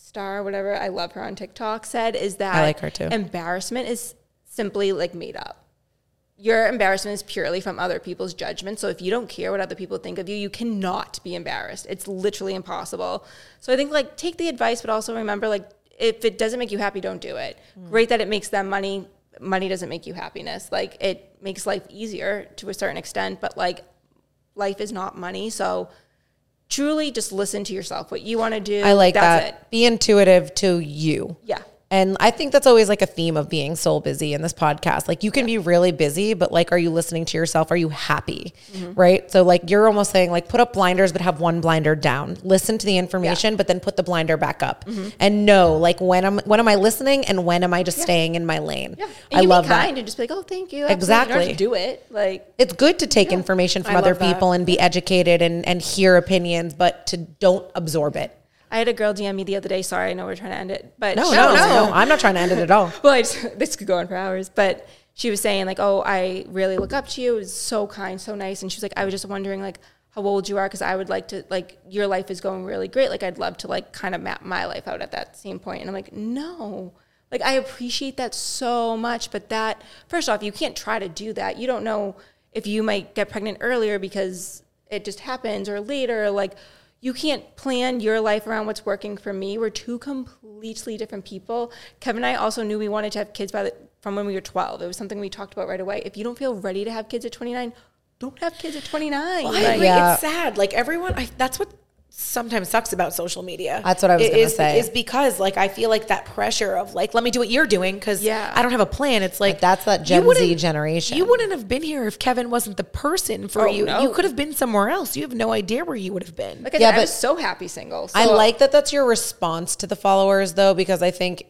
Star, whatever, I love her on TikTok, said is that I like her too. Embarrassment is simply like made up. Your embarrassment is purely from other people's judgment. So if you don't care what other people think of you, you cannot be embarrassed. It's literally impossible. So I think like take the advice, but also remember like if it doesn't make you happy, don't do it. Great that it makes them money. Money doesn't make you happiness. Like it makes life easier to a certain extent, but like life is not money. So truly just listen to yourself, what you want to do. I like that's that. It. Be intuitive to you. Yeah. And I think that's always like a theme of being soul busy in this podcast. Like you can be really busy, but like, are you listening to yourself? Are you happy? Right? So like you're almost saying like put up blinders, but have one blinder down. Listen to the information, but then put the blinder back up and know like when am I listening and when am I just staying in my lane? Yeah. I love that. And just be like, oh, thank you. Exactly. You don't have to do it. Like It's good to take information from other people and be educated and hear opinions, but to don't absorb it. I had a girl DM me the other day. Sorry, I know we're trying to end it, but No, I'm not trying to end it at all. Well, this could go on for hours, but she was saying like, oh, I really look up to you. It was so kind, so nice. And she was like, I was just wondering like how old you are. Cause I would like to like, your life is going really great. Like I'd love to like kind of map my life out at that same point. And I'm like, no, like I appreciate that so much. But that first off, you can't try to do that. You don't know if you might get pregnant earlier because it just happens or later. Like you can't plan your life around what's working for me. We're two completely different people. Kevin and I also knew we wanted to have kids from when we were 12. It was something we talked about right away. If you don't feel ready to have kids at 29, don't have kids at 29. Well, I agree. It's sad. Like everyone, that's what sometimes sucks about social media. That's what I was going to say. Is because like I feel like that pressure of like, let me do what you're doing because I don't have a plan. It's like that's that Gen Z generation. You wouldn't have been here if Kevin wasn't the person for you. No. You could have been somewhere else. You have no idea where you would have been. Like I said, I was so happy single. So. I like that that's your response to the followers though, because I think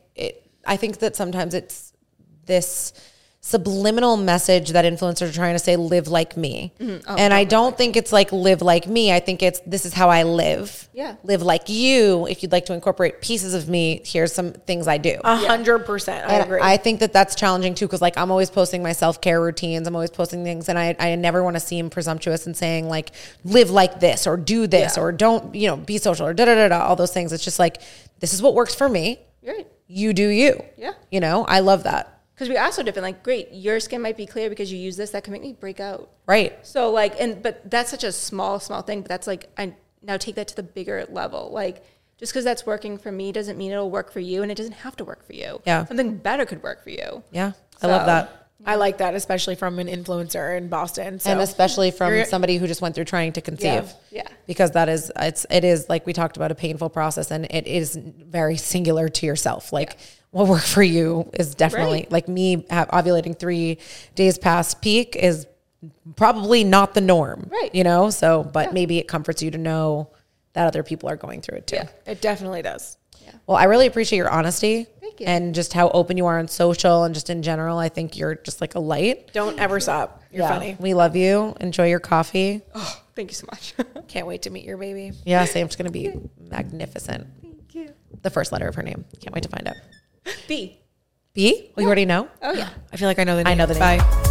that sometimes it's this subliminal message that influencers are trying to say, live like me. And I don't think it's like live like me. I think it's this is how I live. Yeah. Live like you. If you'd like to incorporate pieces of me, here's some things I do. 100%. I agree. I think that that's challenging too, because like I'm always posting my self-care routines. I'm always posting things, and I never want to seem presumptuous and saying like live like this or do this or don't be social or all those things. It's just like this is what works for me. Right. You do you. Yeah. I love that. Because we are so different. Like, great, your skin might be clear because you use this. That can make me break out. Right. So, like, but that's such a small thing. But that's like, I now take that to the bigger level. Like, just because that's working for me doesn't mean it'll work for you, and it doesn't have to work for you. Yeah. Something better could work for you. Yeah. I love that. I like that, especially from an influencer in Boston. So. And especially from somebody who just went through trying to conceive. Yeah. Because it is like we talked about, a painful process, and it is very singular to yourself. Like what worked for you is definitely like me ovulating 3 days past peak is probably not the norm. Right. So, but maybe it comforts you to know that other people are going through it too. Yeah, it definitely does. Well, I really appreciate your honesty. Thank you. And just how open you are on social and just in general. I think you're just like a light. Don't ever stop. You're funny. We love you. Enjoy your coffee. Oh, thank you so much. Can't wait to meet your baby. Yeah, Sam's going to be magnificent. Thank you. The first letter of her name. Can't wait to find out. B. B? Well, you already know? Oh, yeah. I feel like I know the name. I know the name. Bye.